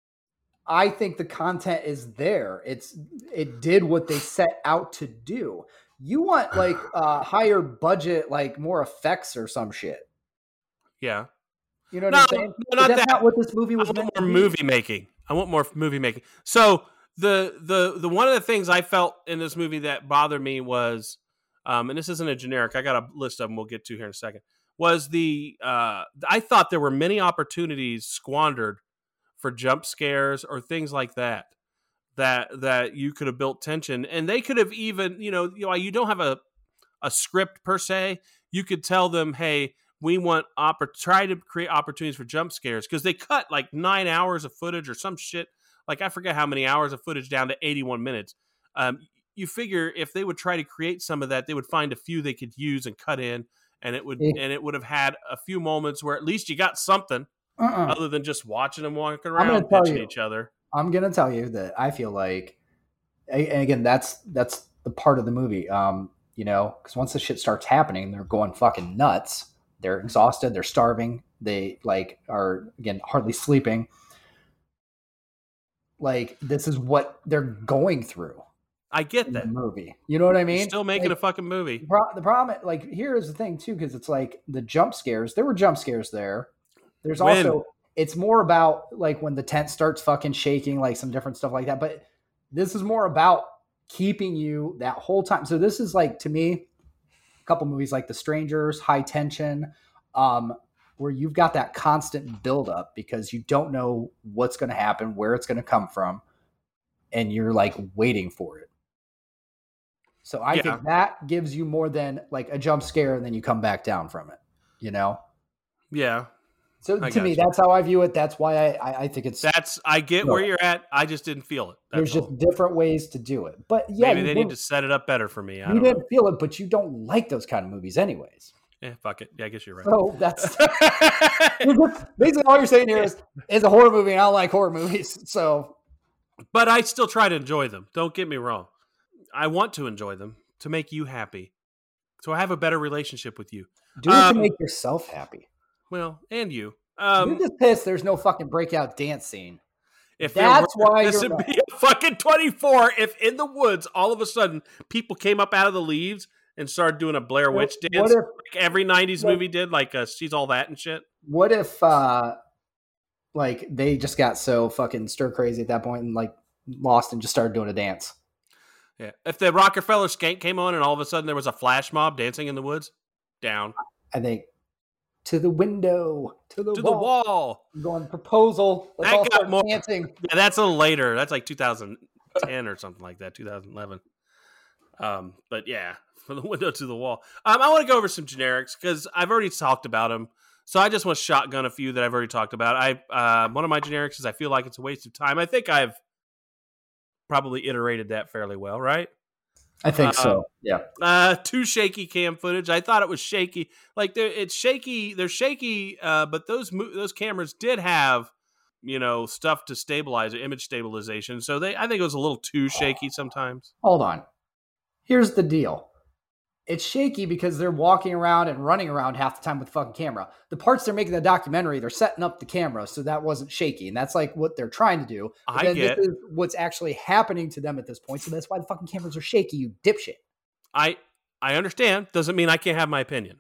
I think the content is there. It's, it did what they set out to do. You want like a uh, higher budget, like more effects or some shit. Yeah. You know what no, I'm saying? No, not that's that. not what this movie was I want meant more to be. movie making. I want more movie making. So the the the one of the things I felt in this movie that bothered me was, um, and this isn't a generic. I got a list of them. We'll get to here in a second. Was the uh, I thought there were many opportunities squandered for jump scares or things like that. That that you could have built tension, and they could have even you know you know you don't have a a script per se. You could tell them, hey, we want oppor- try to create opportunities for jump scares because they cut like nine hours of footage or some shit. Like I forget how many hours of footage down to eighty-one minutes. Um, you figure if they would try to create some of that, they would find a few they could use and cut in, and it would yeah. and it would have had a few moments where at least you got something uh-uh. other than just watching them walking around pitching each other. I'm gonna tell you that I feel like, and again, that's that's the part of the movie, um, you know, because once the shit starts happening, they're going fucking nuts. They're exhausted. They're starving. They like are again hardly sleeping. Like this is what they're going through. I get that movie. You know what I mean? You're still making like, a fucking movie. The, pro- the problem, like, here's the thing too, because it's like the jump scares. There were jump scares there. There's when? also, it's more about like when the tent starts fucking shaking, like some different stuff like that. But this is more about keeping you that whole time. So this is like, to me, a couple movies like The Strangers, High Tension, um, where you've got that constant buildup because you don't know what's going to happen, where it's going to come from, and you're like waiting for it. So I yeah. think that gives you more than like a jump scare and then you come back down from it, you know? Yeah. So I to me, you. that's how I view it. That's why I, I, I think it's... That's, I get where you're at. I just didn't feel it. That's There's all. just different ways to do it. But yeah. Maybe they need to set it up better for me. I you don't didn't know. feel it, but you don't like those kind of movies anyways. Yeah, fuck it. Yeah, I guess you're right. So that's... basically all you're saying here is, it's a horror movie and I don't like horror movies. So... But I still try to enjoy them. Don't get me wrong. I want to enjoy them to make you happy. So I have a better relationship with you. Do it um, to make yourself happy. Well, and you. Um, you're just pissed there's no fucking breakout dance scene. If That's were, why this you're would be a fucking twenty-four if in the woods all of a sudden people came up out of the leaves and started doing a Blair Witch what, dance what if, like every nineties what, movie did, like uh, She's All That and shit. What if uh, like they just got so fucking stir crazy at that point and like lost and just started doing a dance? Yeah. If the Rockefeller Skank came on and all of a sudden there was a flash mob dancing in the woods, down. I think to the window, to the to wall. the wall. I'm going proposal. Let's that all got start more, dancing. Yeah, that's a little later. That's like two thousand ten or something like that, two thousand eleven. Um, but yeah, from the window to the wall. Um, I want to go over some generics because I've already talked about them. So I just want to shotgun a few that I've already talked about. I uh, one of my generics is I feel like it's a waste of time. I think I've probably iterated that fairly well, right? I think uh, so. Yeah. Uh, too shaky cam footage. I thought it was shaky. Like it's shaky. They're shaky. Uh, but those those cameras did have, you know, stuff to stabilize it, image stabilization. So they, I think it was a little too shaky sometimes. Hold on. Here's the deal. It's shaky because they're walking around and running around half the time with the fucking camera. The parts they're making the documentary, they're setting up the camera, so that wasn't shaky. And that's like what they're trying to do. But I then get this is what's actually happening to them at this point. So that's why the fucking cameras are shaky, you dipshit. I I understand. Doesn't mean I can't have my opinion.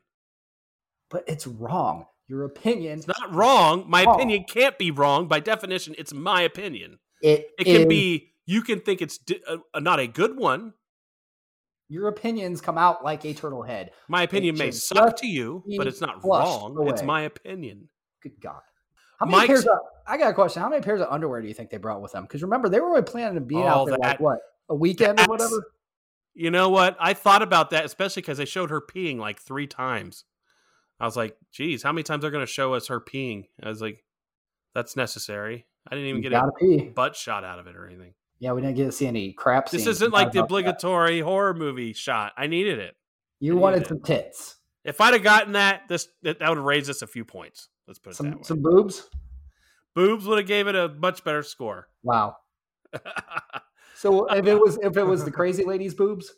But it's wrong. Your opinion. It's not wrong. My wrong. opinion can't be wrong. By definition, it's my opinion. It, it can is, be, you can think it's di- uh, not a good one. Your opinions come out like a turtle head. My opinion may suck to you, but it's not wrong. Away. It's my opinion. Good God. How many pairs of, I got a question. How many pairs of underwear do you think they brought with them? Because remember, they were really planning on being out there like, what, a weekend or whatever? You know what? I thought about that, especially because they showed her peeing like three times. I was like, geez, how many times are going to show us her peeing? I was like, that's necessary. I didn't even you get a pee. butt shot out of it or anything. Yeah, we didn't get to see any crap scenes. This isn't like the obligatory that. horror movie shot. I needed it. You wanted some tits. If I'd have gotten that, this that would have raised us a few points. Let's put it some, that way. Some boobs? Boobs would have gave it a much better score. Wow. So if it was if it was the crazy lady's boobs?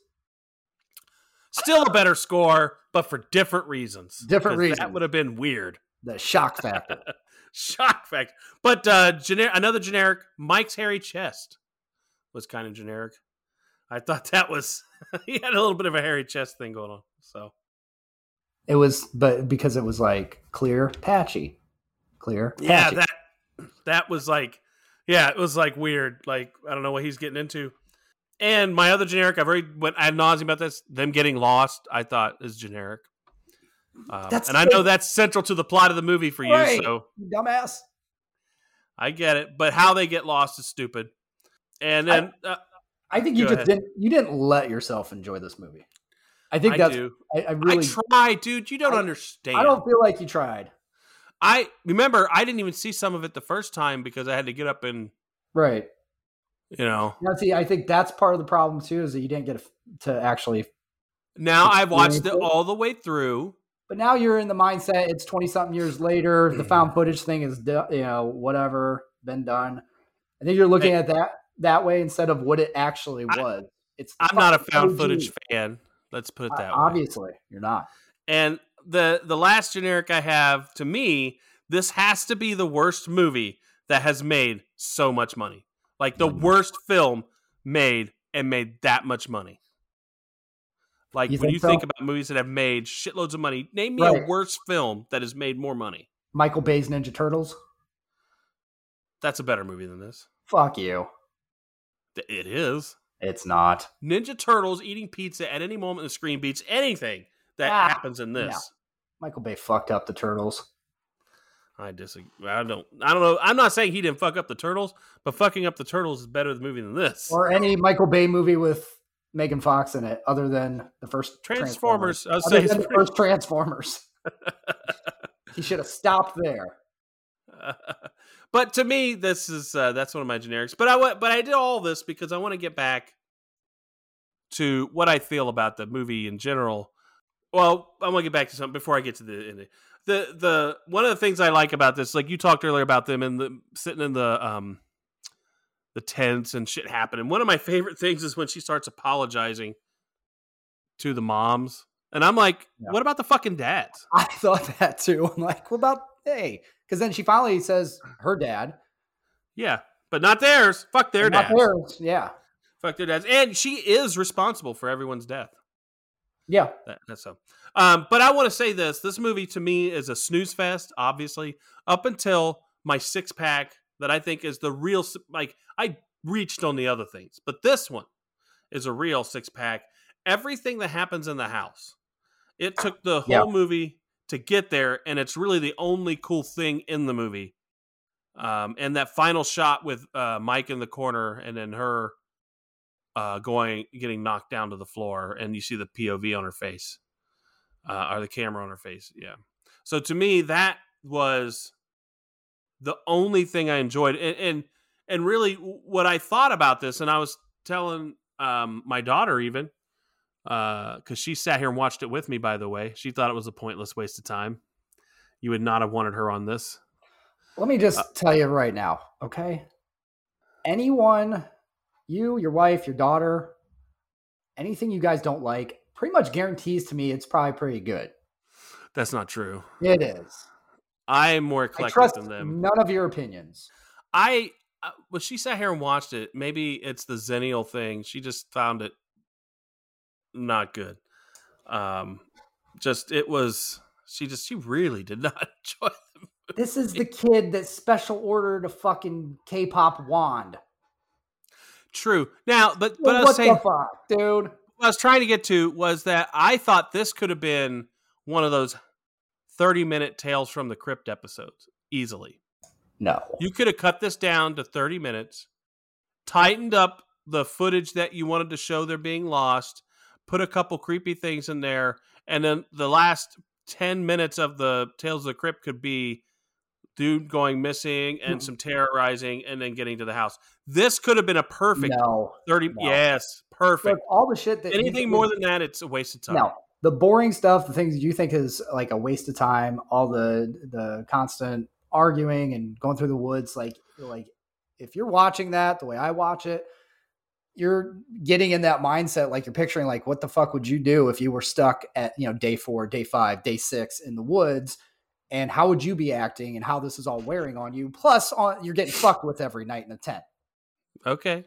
Still a better score, but for different reasons. Different reasons. That would have been weird. The shock factor. Shock factor. But uh, gener- another generic, Mike's hairy chest was kind of generic. I thought that was, he had a little bit of a hairy chest thing going on. So it was, but because it was like clear, patchy, clear. Patchy. Yeah, that that was like, yeah, it was like weird. Like, I don't know what he's getting into. And my other generic, I've already went ad nauseum about this, them getting lost, I thought is generic. Um, and I know that's central to the plot of the movie for you, right, so dumbass. I get it, but how they get lost is stupid. And then I, uh, I think you just ahead. didn't you didn't let yourself enjoy this movie. I think I that's. do. I, I really I try, dude. You don't I, understand. I don't feel like you tried. I remember I didn't even see some of it the first time because I had to get up and right. You know. Now, see, I think that's part of the problem too, is that you didn't get to actually. Now I've watched it all the way through. But now you're in the mindset. It's twenty something years later. The found footage thing is, you know, whatever been done. I think you're looking hey, at that that way instead of what it actually was. It's. I'm not a found footage fan. Let's put it that uh, way. Obviously, you're not. And the the last generic I have, to me, this has to be the worst movie that has made so much money. Like the worst film made and made that much money. Like you when think you so? think about movies that have made shitloads of money, name me right. a worse film that has made more money. Michael Bay's Ninja Turtles. That's a better movie than this. Fuck you. It is. It's not. Ninja Turtles eating pizza at any moment on the screen beats anything that ah, happens in this. Yeah. Michael Bay fucked up the Turtles. I disagree. I don't. I don't know. I'm not saying he didn't fuck up the Turtles, but fucking up the Turtles is better movie than this, or any Michael Bay movie with Megan Fox in it, other than the first Transformers. Transformers. I was other saying the first Transformers. He should have stopped there. Uh, but to me, this is uh, that's one of my generics. But I w- but I did all this because I want to get back to what I feel about the movie in general. Well, I want to get back to something before I get to the end. The the one of the things I like about this, like you talked earlier about them and the sitting in the um the tents and shit happening. One of my favorite things is when she starts apologizing to the moms, and I'm like, yeah. what about the fucking dads? I thought that too. I'm like, what about hey? Because then she finally says her dad. Yeah, but not theirs. Fuck their dads. Not theirs. Yeah. Fuck their dads, and she is responsible for everyone's death. Yeah, that, that's so. Um, but I want to say this: this movie to me is a snooze fest. Obviously, up until my six pack, that I think is the real. Like I reached on the other things, but this one is a real six pack. Everything that happens in the house, it took the whole yeah. movie to get there, and it's really the only cool thing in the movie. Um, and that final shot with uh, Mike in the corner, and then her. Uh, going, getting knocked down to the floor, and you see the P O V on her face, uh, or the camera on her face. Yeah. So to me, that was the only thing I enjoyed, and and, and really what I thought about this, and I was telling um, my daughter even, because uh, she sat here and watched it with me. By the way, she thought it was a pointless waste of time. You would not have wanted her on this. Let me just uh, tell you right now, okay? Anyone. You, your wife, your daughter, anything you guys don't like, pretty much guarantees to me it's probably pretty good. That's not true. It is. I am more eclectic I trust than them. None of your opinions. I, uh, when she sat here and watched it, maybe it's the Zennial thing. She just found it not good. Um, just, it was, she just, she really did not enjoy the movie. This is the kid that special ordered a fucking K-pop wand. True. Now, but but well, I was what saying, the fuck, dude? What I was trying to get to was that I thought this could have been one of those thirty-minute Tales from the Crypt episodes easily. No, you could have cut this down to thirty minutes, tightened up the footage that you wanted to show they're being lost, put a couple creepy things in there, and then the last ten minutes of the Tales of the Crypt could be dude going missing and some terrorizing and then getting to the house. This could have been a perfect no, thirty. No. Yes, perfect. Look, all the shit that anything more than that, it's a waste of time. No, the boring stuff, the things you think is like a waste of time, all the the constant arguing and going through the woods, like like if you're watching that the way I watch it, you're getting in that mindset, like you're picturing like what the fuck would you do if you were stuck at, you know, day four, day five, day six in the woods. And how would you be acting and how this is all wearing on you? Plus, on, you're getting fucked with every night in the tent. Okay.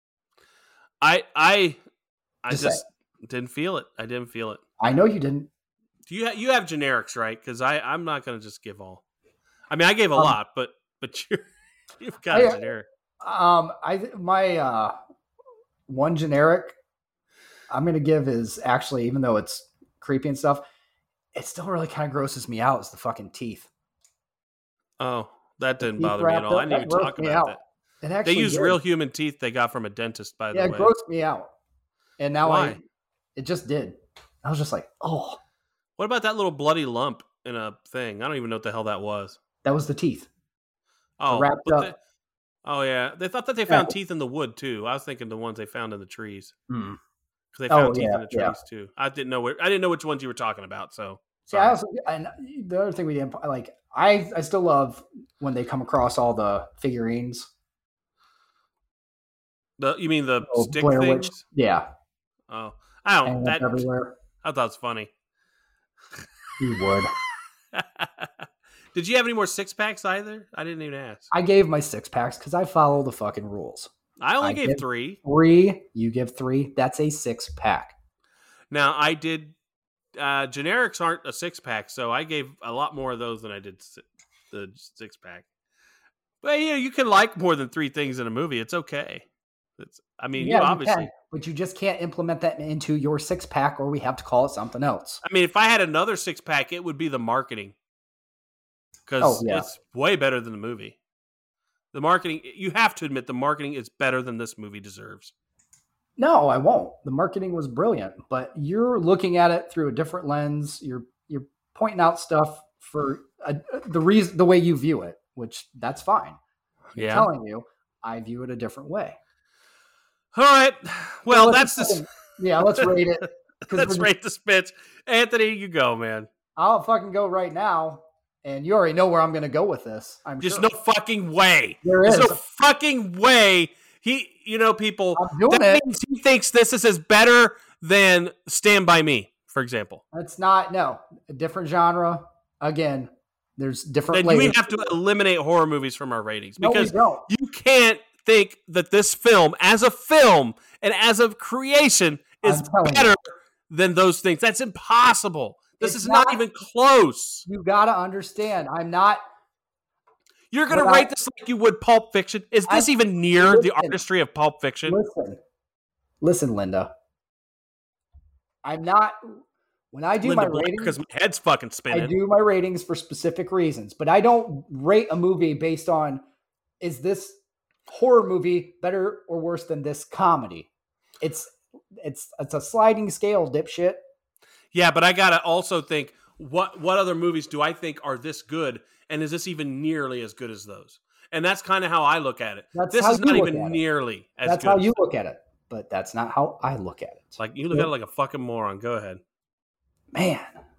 I I I just, just didn't feel it. I didn't feel it. I know you didn't. Do you ha- you have generics, right? Because I I'm not going to just give all. I mean, I gave a um, lot, but but you you've got I, a generic. Um, I my uh one generic I'm going to give is actually, even though it's creepy and stuff, it still really kind of grosses me out is the fucking teeth. Oh, that didn't bother me at all. I didn't even talk about that. It actually they use did. real human teeth they got from a dentist, by the yeah, way. Yeah, it grossed me out. And now Why? I, it just did. I was just like, oh. What about that little bloody lump in a thing? I don't even know what the hell that was. That was the teeth. Oh, wrapped up. They, oh yeah. They thought that they found yeah. teeth in the wood too. I was thinking the ones they found in the trees. Because mm. they found oh, teeth yeah, in the trees yeah. too. I didn't know. What, I didn't know which ones you were talking about. So. See, I also, and the other thing we didn't like. I I still love when they come across all the figurines. The you mean the oh, stick Blair things? Witch. Yeah. Oh, I don't. That everywhere. I thought it was funny. You would. Did you have any more six packs either? I didn't even ask. I gave my six packs because I follow the fucking rules. I only I gave three. Three. You give three. That's a six pack. Now I did. Uh, generics aren't a six pack, so I gave a lot more of those than I did the six pack. But you know, you can like more than three things in a movie. It's okay. It's. I mean, yeah, you obviously. You can, but you just can't implement that into your six pack, or we have to call it something else. I mean, if I had another six pack, it would be the marketing. Because oh, yeah. it's way better than the movie. The marketing, you have to admit, the marketing is better than this movie deserves. No, I won't. The marketing was brilliant, but you're looking at it through a different lens. You're you're pointing out stuff for a, the reason, the way you view it, which that's fine. I'm yeah. telling you, I view it a different way. All right. Well, so that's the. Fucking, yeah, let's rate it. Let's rate the spits. Anthony, you go, man. I'll fucking go right now. And you already know where I'm going to go with this. I'm There's sure. no fucking way. There There's is. no fucking way. He, you know, people, I'm doing that it. means he thinks this is as better than Stand By Me, for example. That's not, no. A different genre. Again, there's different Then layers. we have to eliminate horror movies from our ratings. No, because we don't. you can't think that this film, as a film and as a creation, is better you. than those things. That's impossible. This It's is not, not even close. You got to understand. I'm not. You're going to rate I, this like you would Pulp Fiction? Is this I, even near listen, the artistry of Pulp Fiction? Listen. Listen, Linda. I'm not. When I do Linda my Blair, ratings. Because my head's fucking spinning. I do my ratings for specific reasons, but I don't rate a movie based on is this horror movie better or worse than this comedy? It's it's it's a sliding scale, dipshit. Yeah, but I gotta also think what what other movies do I think are this good, and is this even nearly as good as those? And that's kind of how I look at it. That's this how is you not look even at it. nearly as That's good. how as you them. look at it, but that's not how I look at it. Like you look yeah. at it like a fucking moron. Go ahead, man.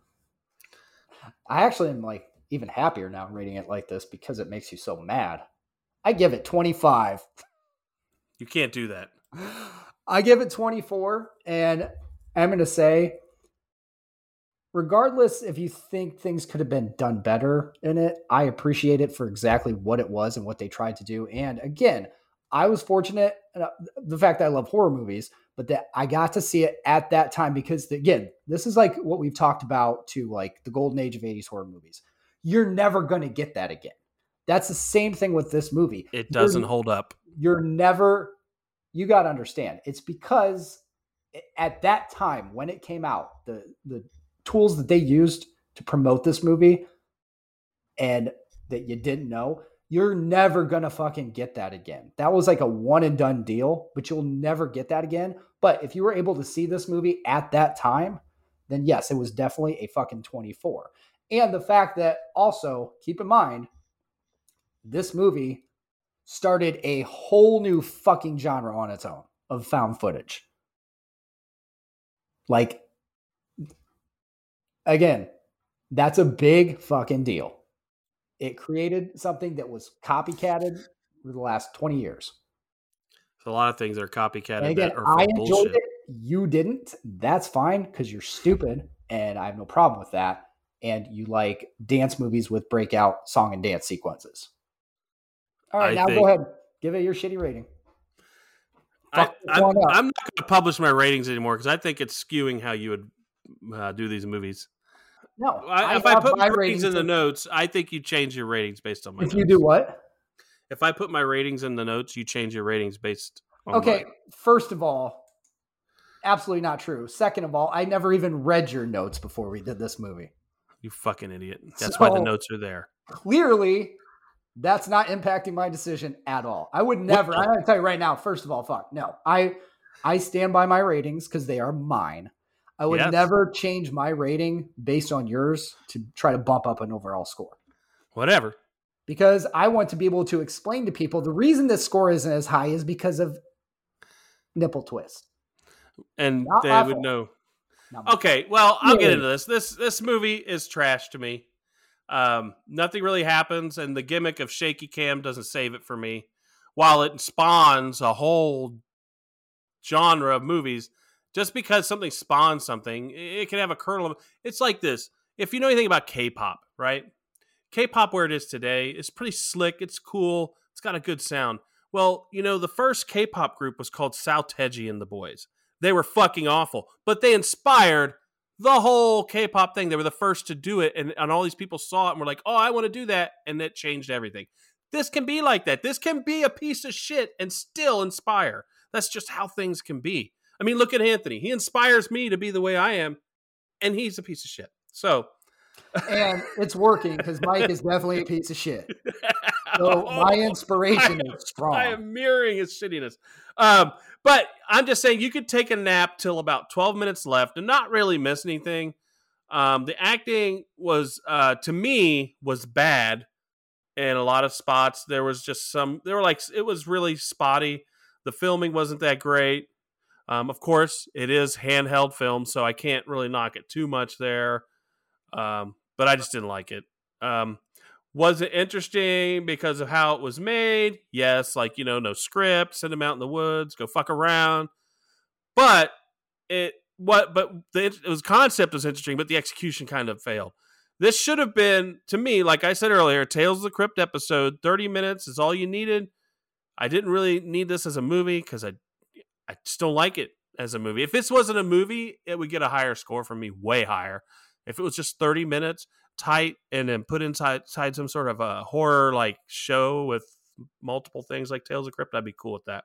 I actually am like even happier now rating it like this because it makes you so mad. I give it twenty-five. You can't do that. I give it twenty-four, and I'm going to say, regardless if you think things could have been done better in it, I appreciate it for exactly what it was and what they tried to do. And again, I was fortunate, uh, the fact that I love horror movies, but that I got to see it at that time because, again, this is like what we've talked about to like the golden age of eighties horror movies. You're never going to get that again. That's the same thing with this movie. It doesn't you're, hold up. You're never, you got to understand. It's because at that time when it came out, the the tools that they used to promote this movie and that you didn't know, you're never going to fucking get that again. That was like a one and done deal, but you'll never get that again. But if you were able to see this movie at that time, then yes, it was definitely a fucking twenty-four. And the fact that also, keep in mind, this movie started a whole new fucking genre on its own of found footage. Like, again, that's a big fucking deal. It created something that was copycatted for the last twenty years. There's a lot of things that are copycatted. And again, that are I bullshit. enjoyed it. You didn't. That's fine because you're stupid, and I have no problem with that. And you like dance movies with breakout song and dance sequences. All right, I now think, go ahead. Give it your shitty rating. I, I'm, I'm not going to publish my ratings anymore because I think it's skewing how you would uh, do these movies. No. I, I if I put my ratings, ratings in the notes, I think you change your ratings based on my if notes. If you do what? If I put my ratings in the notes, you change your ratings based on Okay, mine. First of all, absolutely not true. Second of all, I never even read your notes before we did this movie. You fucking idiot. That's so, why the notes are there. Clearly, that's not impacting my decision at all. I would never, I'm going to tell you right now, first of all, fuck, no. I I stand by my ratings because they are mine. I would yes. never change my rating based on yours to try to bump up an overall score. Whatever. Because I want to be able to explain to people the reason this score isn't as high is because of nipple twist. And Not they would know. Okay, well, I'll get into this. This this movie is trash to me. Um, nothing really happens, and the gimmick of shaky cam doesn't save it for me. While it spawns a whole genre of movies, just because something spawns something, it can have a kernel of... It's like this. If you know anything about K-pop, right? K-pop, where it is today, is pretty slick. It's cool. It's got a good sound. Well, you know, the first K-pop group was called Saoteji and the Boys. They were fucking awful, but they inspired the whole K-pop thing. They were the first to do it, and, and all these people saw it and were like, oh, I want to do that, and it changed everything. This can be like that. This can be a piece of shit and still inspire. That's just how things can be. I mean, look at Anthony. He inspires me to be the way I am, and he's a piece of shit. So... And it's working because Mike is definitely a piece of shit. So my inspiration I, is strong. I am mirroring his shittiness. Um, but I'm just saying you could take a nap till about twelve minutes left and not really miss anything. Um, the acting was, uh, to me, was bad in a lot of spots. There was just some, they were like, it was really spotty. The filming wasn't that great. Um, of course, it is handheld film, so I can't really knock it too much there. Um, but I just didn't like it. Um, was it interesting because of how it was made? Yes, like, you know, no script, send them out in the woods, go fuck around. But it what but the it was concept was interesting, but the execution kind of failed. This should have been, to me, like I said earlier, Tales of the Crypt episode, thirty minutes is all you needed. I didn't really need this as a movie because I I just don't like it as a movie. If this wasn't a movie, it would get a higher score from me, way higher. If it was just thirty minutes tight and then put inside, inside some sort of a horror like show with multiple things like Tales of Crypt, I'd be cool with that.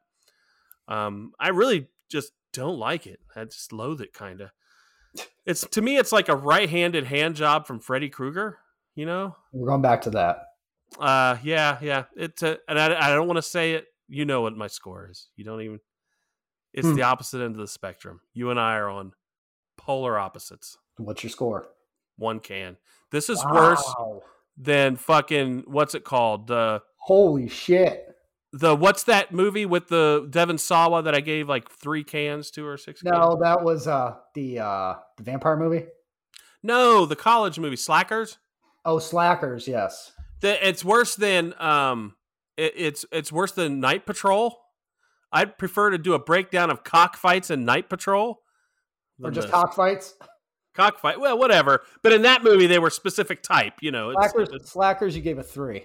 Um, I really just don't like it. I just loathe it, kind of. It's to me, it's like a right-handed hand job from Freddy Krueger. You know, we're going back to that. Uh, yeah, yeah. It's a, and I, I don't want to say it. You know what my score is. You don't even. It's hmm. the opposite end of the spectrum. You and I are on polar opposites. What's your score? One can. This is wow. worse than fucking, what's it called? The Holy shit. The what's that movie with the Devon Sawa that I gave like three cans to or six? No, cans? that was uh the uh the vampire movie. No, the college movie, Slackers. Oh, Slackers, yes. The, it's worse than um it, it's it's worse than Night Patrol. I'd prefer to do a breakdown of cockfights and Night Patrol. Or just cockfights? Cockfight, well, whatever. But in that movie, they were specific type, you know. It's, Slackers, it's, Slackers, you gave a three.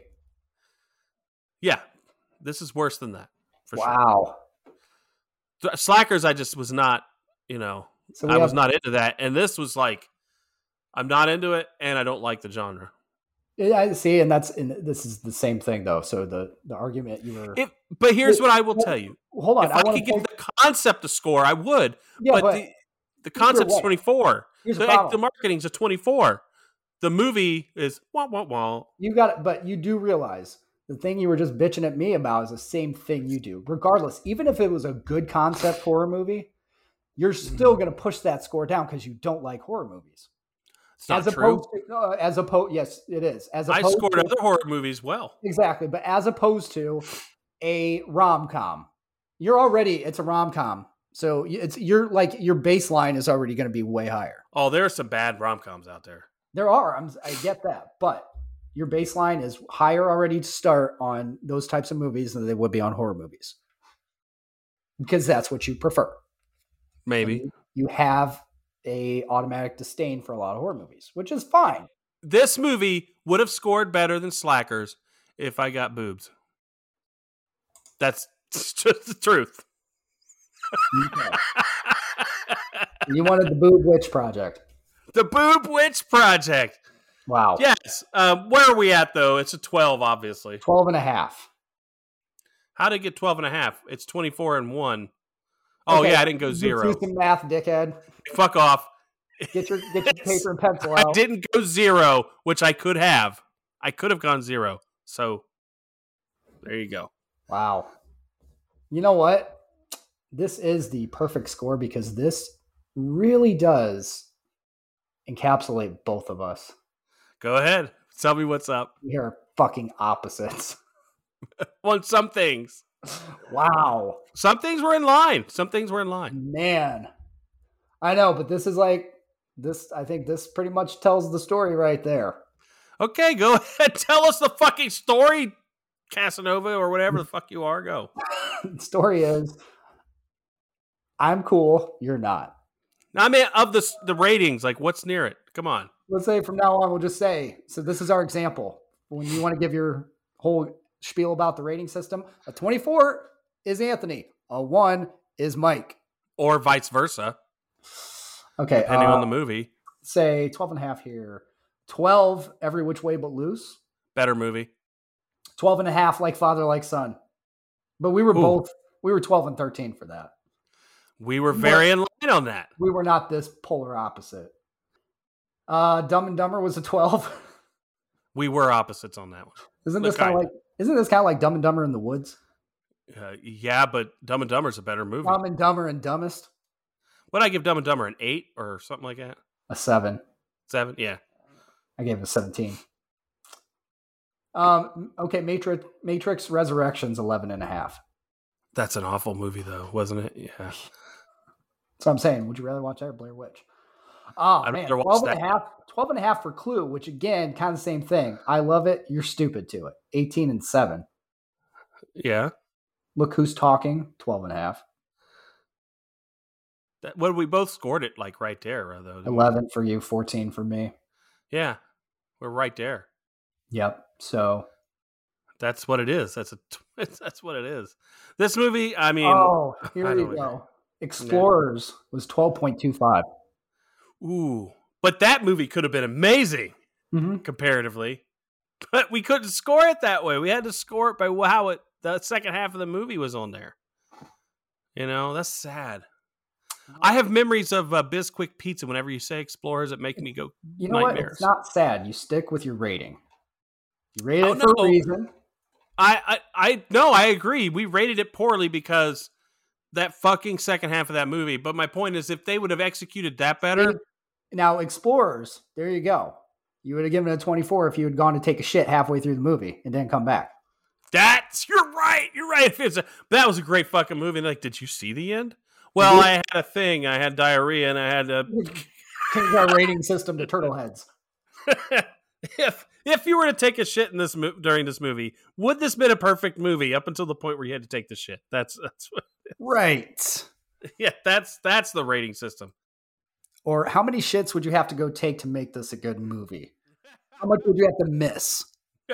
Yeah, this is worse than that. For wow. Sure. Slackers, I just was not, you know, so I have, was not into that. And this was like, I'm not into it, and I don't like the genre. I see, and that's and this is the same thing, though. So the, the argument you were... If, but here's what I will well, tell you. Hold on. If I, I could give the concept a score, I would. Yeah, but, but the, the concept's twenty-four. The, the, the marketing's a twenty-four. The movie is wah, wah, wah. You got it, but you do realize the thing you were just bitching at me about is the same thing you do. Regardless, even if it was a good concept horror movie, you're still going to push that score down because you don't like horror movies. It's not as true. Opposed to, uh, as opposed, yes, it is. As I scored to, other horror movies well. Exactly, but as opposed to a rom-com, you're already it's a rom-com. So it's you're like your baseline is already going to be way higher. Oh, there are some bad rom-coms out there. There are. I'm, I get that, but your baseline is higher already to start on those types of movies than they would be on horror movies, because that's what you prefer. Maybe you, you have a automatic disdain for a lot of horror movies, which is fine. This movie would have scored better than Slackers if I got boobs. That's just the truth. Okay. You wanted the Boob Witch Project. The Boob Witch Project. Wow. Yes. Um, where are we at, though? It's a twelve, obviously. twelve and a half. How did it get twelve and a half? It's twenty-four and one. Oh, okay. Yeah, I didn't go zero. Do some math, dickhead. Fuck off. Get your, get your paper and pencil out. I didn't go zero, which I could have. I could have gone zero. So, there you go. Wow. You know what? This is the perfect score because this really does encapsulate both of us. Go ahead. Tell me what's up. We are fucking opposites. On some things. Wow. Some things were in line. Some things were in line. Man. I know, but this is like, this. I think this pretty much tells the story right there. Okay, go ahead. Tell us the fucking story, Casanova, or whatever the fuck you are. Go. The story is, I'm cool, you're not. I mean, of the the ratings, like what's near it? Come on. Let's say from now on, we'll just say, so this is our example. When you want to give your whole spiel about the rating system, a twenty-four is Anthony, a one is Mike. Or vice versa. Okay. Depending uh, on the movie. Say twelve and a half here. twelve, Every Which Way But Loose. Better movie. twelve and a half, Like Father, Like Son. But we were Ooh. both, we were twelve and thirteen for that. We were very but in line on that. We were not this polar opposite. Uh, Dumb and Dumber was a twelve. We were opposites on that one. Isn't this kind of like, isn't this kind of like Dumb and Dumber in the Woods? Uh, yeah, but Dumb and Dumber is a better movie. Dumb and Dumber and Dumbest. What I give Dumb and Dumber, an eight or something like that? A seven. Seven, yeah. I gave it a seventeen. Um. Okay, Matrix Matrix Resurrections eleven and a half. That's an awful movie, though, wasn't it? Yeah. That's what I'm saying. Would you rather watch that or Blair Witch? Oh, I'd man. twelve and, a half, twelve and a half for Clue, which, again, kind of the same thing. I love it. You're stupid to it. eighteen and seven. Yeah. Look Who's Talking, twelve and a half. That, well, we both scored it, like, right there, though. eleven for you, fourteen for me. Yeah. We're right there. Yep. So that's what it is. That's a that's what it is. This movie, I mean, oh, here you go. Explorers yeah. was twelve point two five. Ooh, but that movie could have been amazing mm-hmm. comparatively, but we couldn't score it that way. We had to score it by how it the second half of the movie was on there. You know, that's sad. I have memories of uh, Bisquick Pizza. Whenever you say Explorers, it makes me go You know nightmares. What? It's not sad. You stick with your rating. You rate it oh, for no. a reason. I, I, I, no, I agree. We rated it poorly because that fucking second half of that movie. But my point is, if they would have executed that better. Now, Explorers, there you go. You would have given it a twenty-four if you had gone to take a shit halfway through the movie and then come back. That's, you're right. You're right. If it's a, that was a great fucking movie. Like, did you see the end? Well, I had a thing. I had diarrhea, and I had a change our rating system to turtle heads. if if you were to take a shit in this mo- during this movie, would this been a perfect movie up until the point where you had to take the shit? That's that's what right. Yeah, that's that's the rating system. Or how many shits would you have to go take to make this a good movie? How much would you have to miss?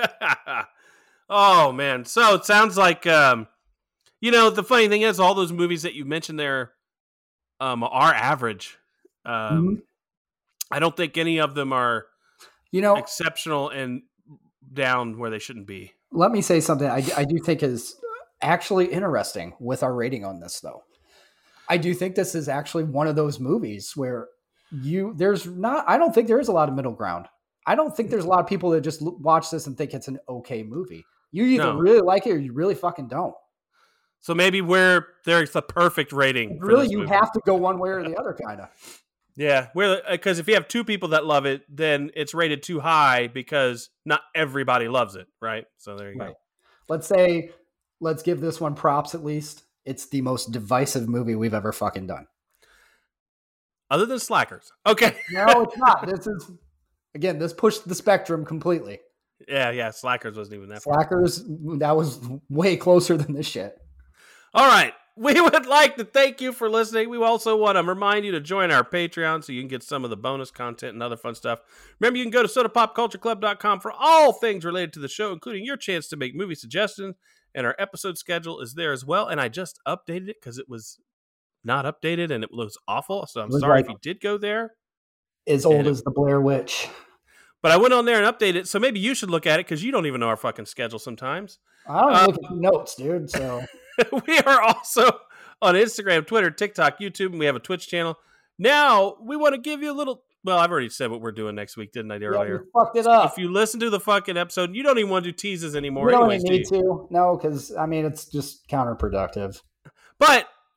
Oh man! So it sounds like. Um, You know, the funny thing is, all those movies that you mentioned there um, are average. Um, mm-hmm. I don't think any of them are, you know, exceptional and down where they shouldn't be. Let me say something I, I do think is actually interesting with our rating on this, though. I do think this is actually one of those movies where you there's not. I don't think there is a lot of middle ground. I don't think there's a lot of people that just watch this and think it's an okay movie. You either no. really like it or you really fucking don't. So maybe where there's the perfect rating. Really, you movie. have to go one way or the other, kind of. Yeah, because if you have two people that love it, then it's rated too high because not everybody loves it, right? So there you right. go. Let's say, let's give this one props at least. It's the most divisive movie we've ever fucking done. Other than Slackers. Okay. No, it's not. This is, again, this pushed the spectrum completely. Yeah, yeah. Slackers wasn't even that Slackers, far. That was way closer than this shit. All right. We would like to thank you for listening. We also want to remind you to join our Patreon so you can get some of the bonus content and other fun stuff. Remember, you can go to soda pop culture club dot com for all things related to the show, including your chance to make movie suggestions. And our episode schedule is there as well. And I just updated it because it was not updated and it was awful. So I'm sorry like, if you did go there. As old as it, the Blair Witch. But I went on there and updated it. So maybe you should look at it because you don't even know our fucking schedule sometimes. I don't uh, look at the notes, dude. So. We are also on Instagram, Twitter, TikTok, YouTube, and we have a Twitch channel. Now, we want to give you a little... Well, I've already said what we're doing next week, didn't I, earlier? Yeah, you fucked it up. If you listen to the fucking episode, you don't even want to do teases anymore. We don't anyways, even need do to. No, because, I mean, it's just counterproductive. But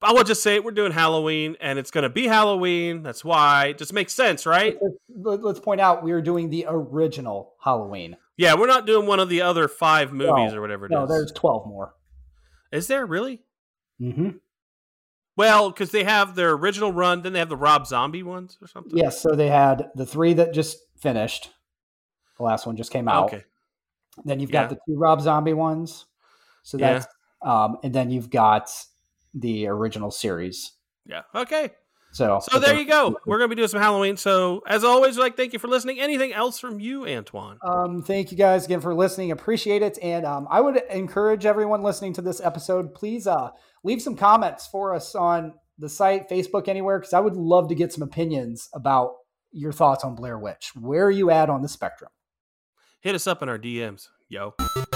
I will just say it. We're doing Halloween, and it's going to be Halloween. That's why. It just makes sense, right? Let's, let's point out we are doing the original Halloween. Yeah, we're not doing one of the other five movies no, or whatever it no, is. No, there's twelve more. Is there really? Mm-hmm. Well, because they have their original run, then they have the Rob Zombie ones or something. Yes, so they had the three that just finished. The last one just came out. Okay. Then you've got yeah. the two Rob Zombie ones. So that's yeah. um, and then you've got the original series. Yeah. Okay. So, so there you go. We're going to be doing some Halloween. So as always, like, thank you for listening. Anything else from you, Antoine? Um, thank you guys again for listening. Appreciate it. And um, I would encourage everyone listening to this episode, please uh, leave some comments for us on the site, Facebook, anywhere, because I would love to get some opinions about your thoughts on Blair Witch. Where are you at on the spectrum? Hit us up in our D Ms, yo.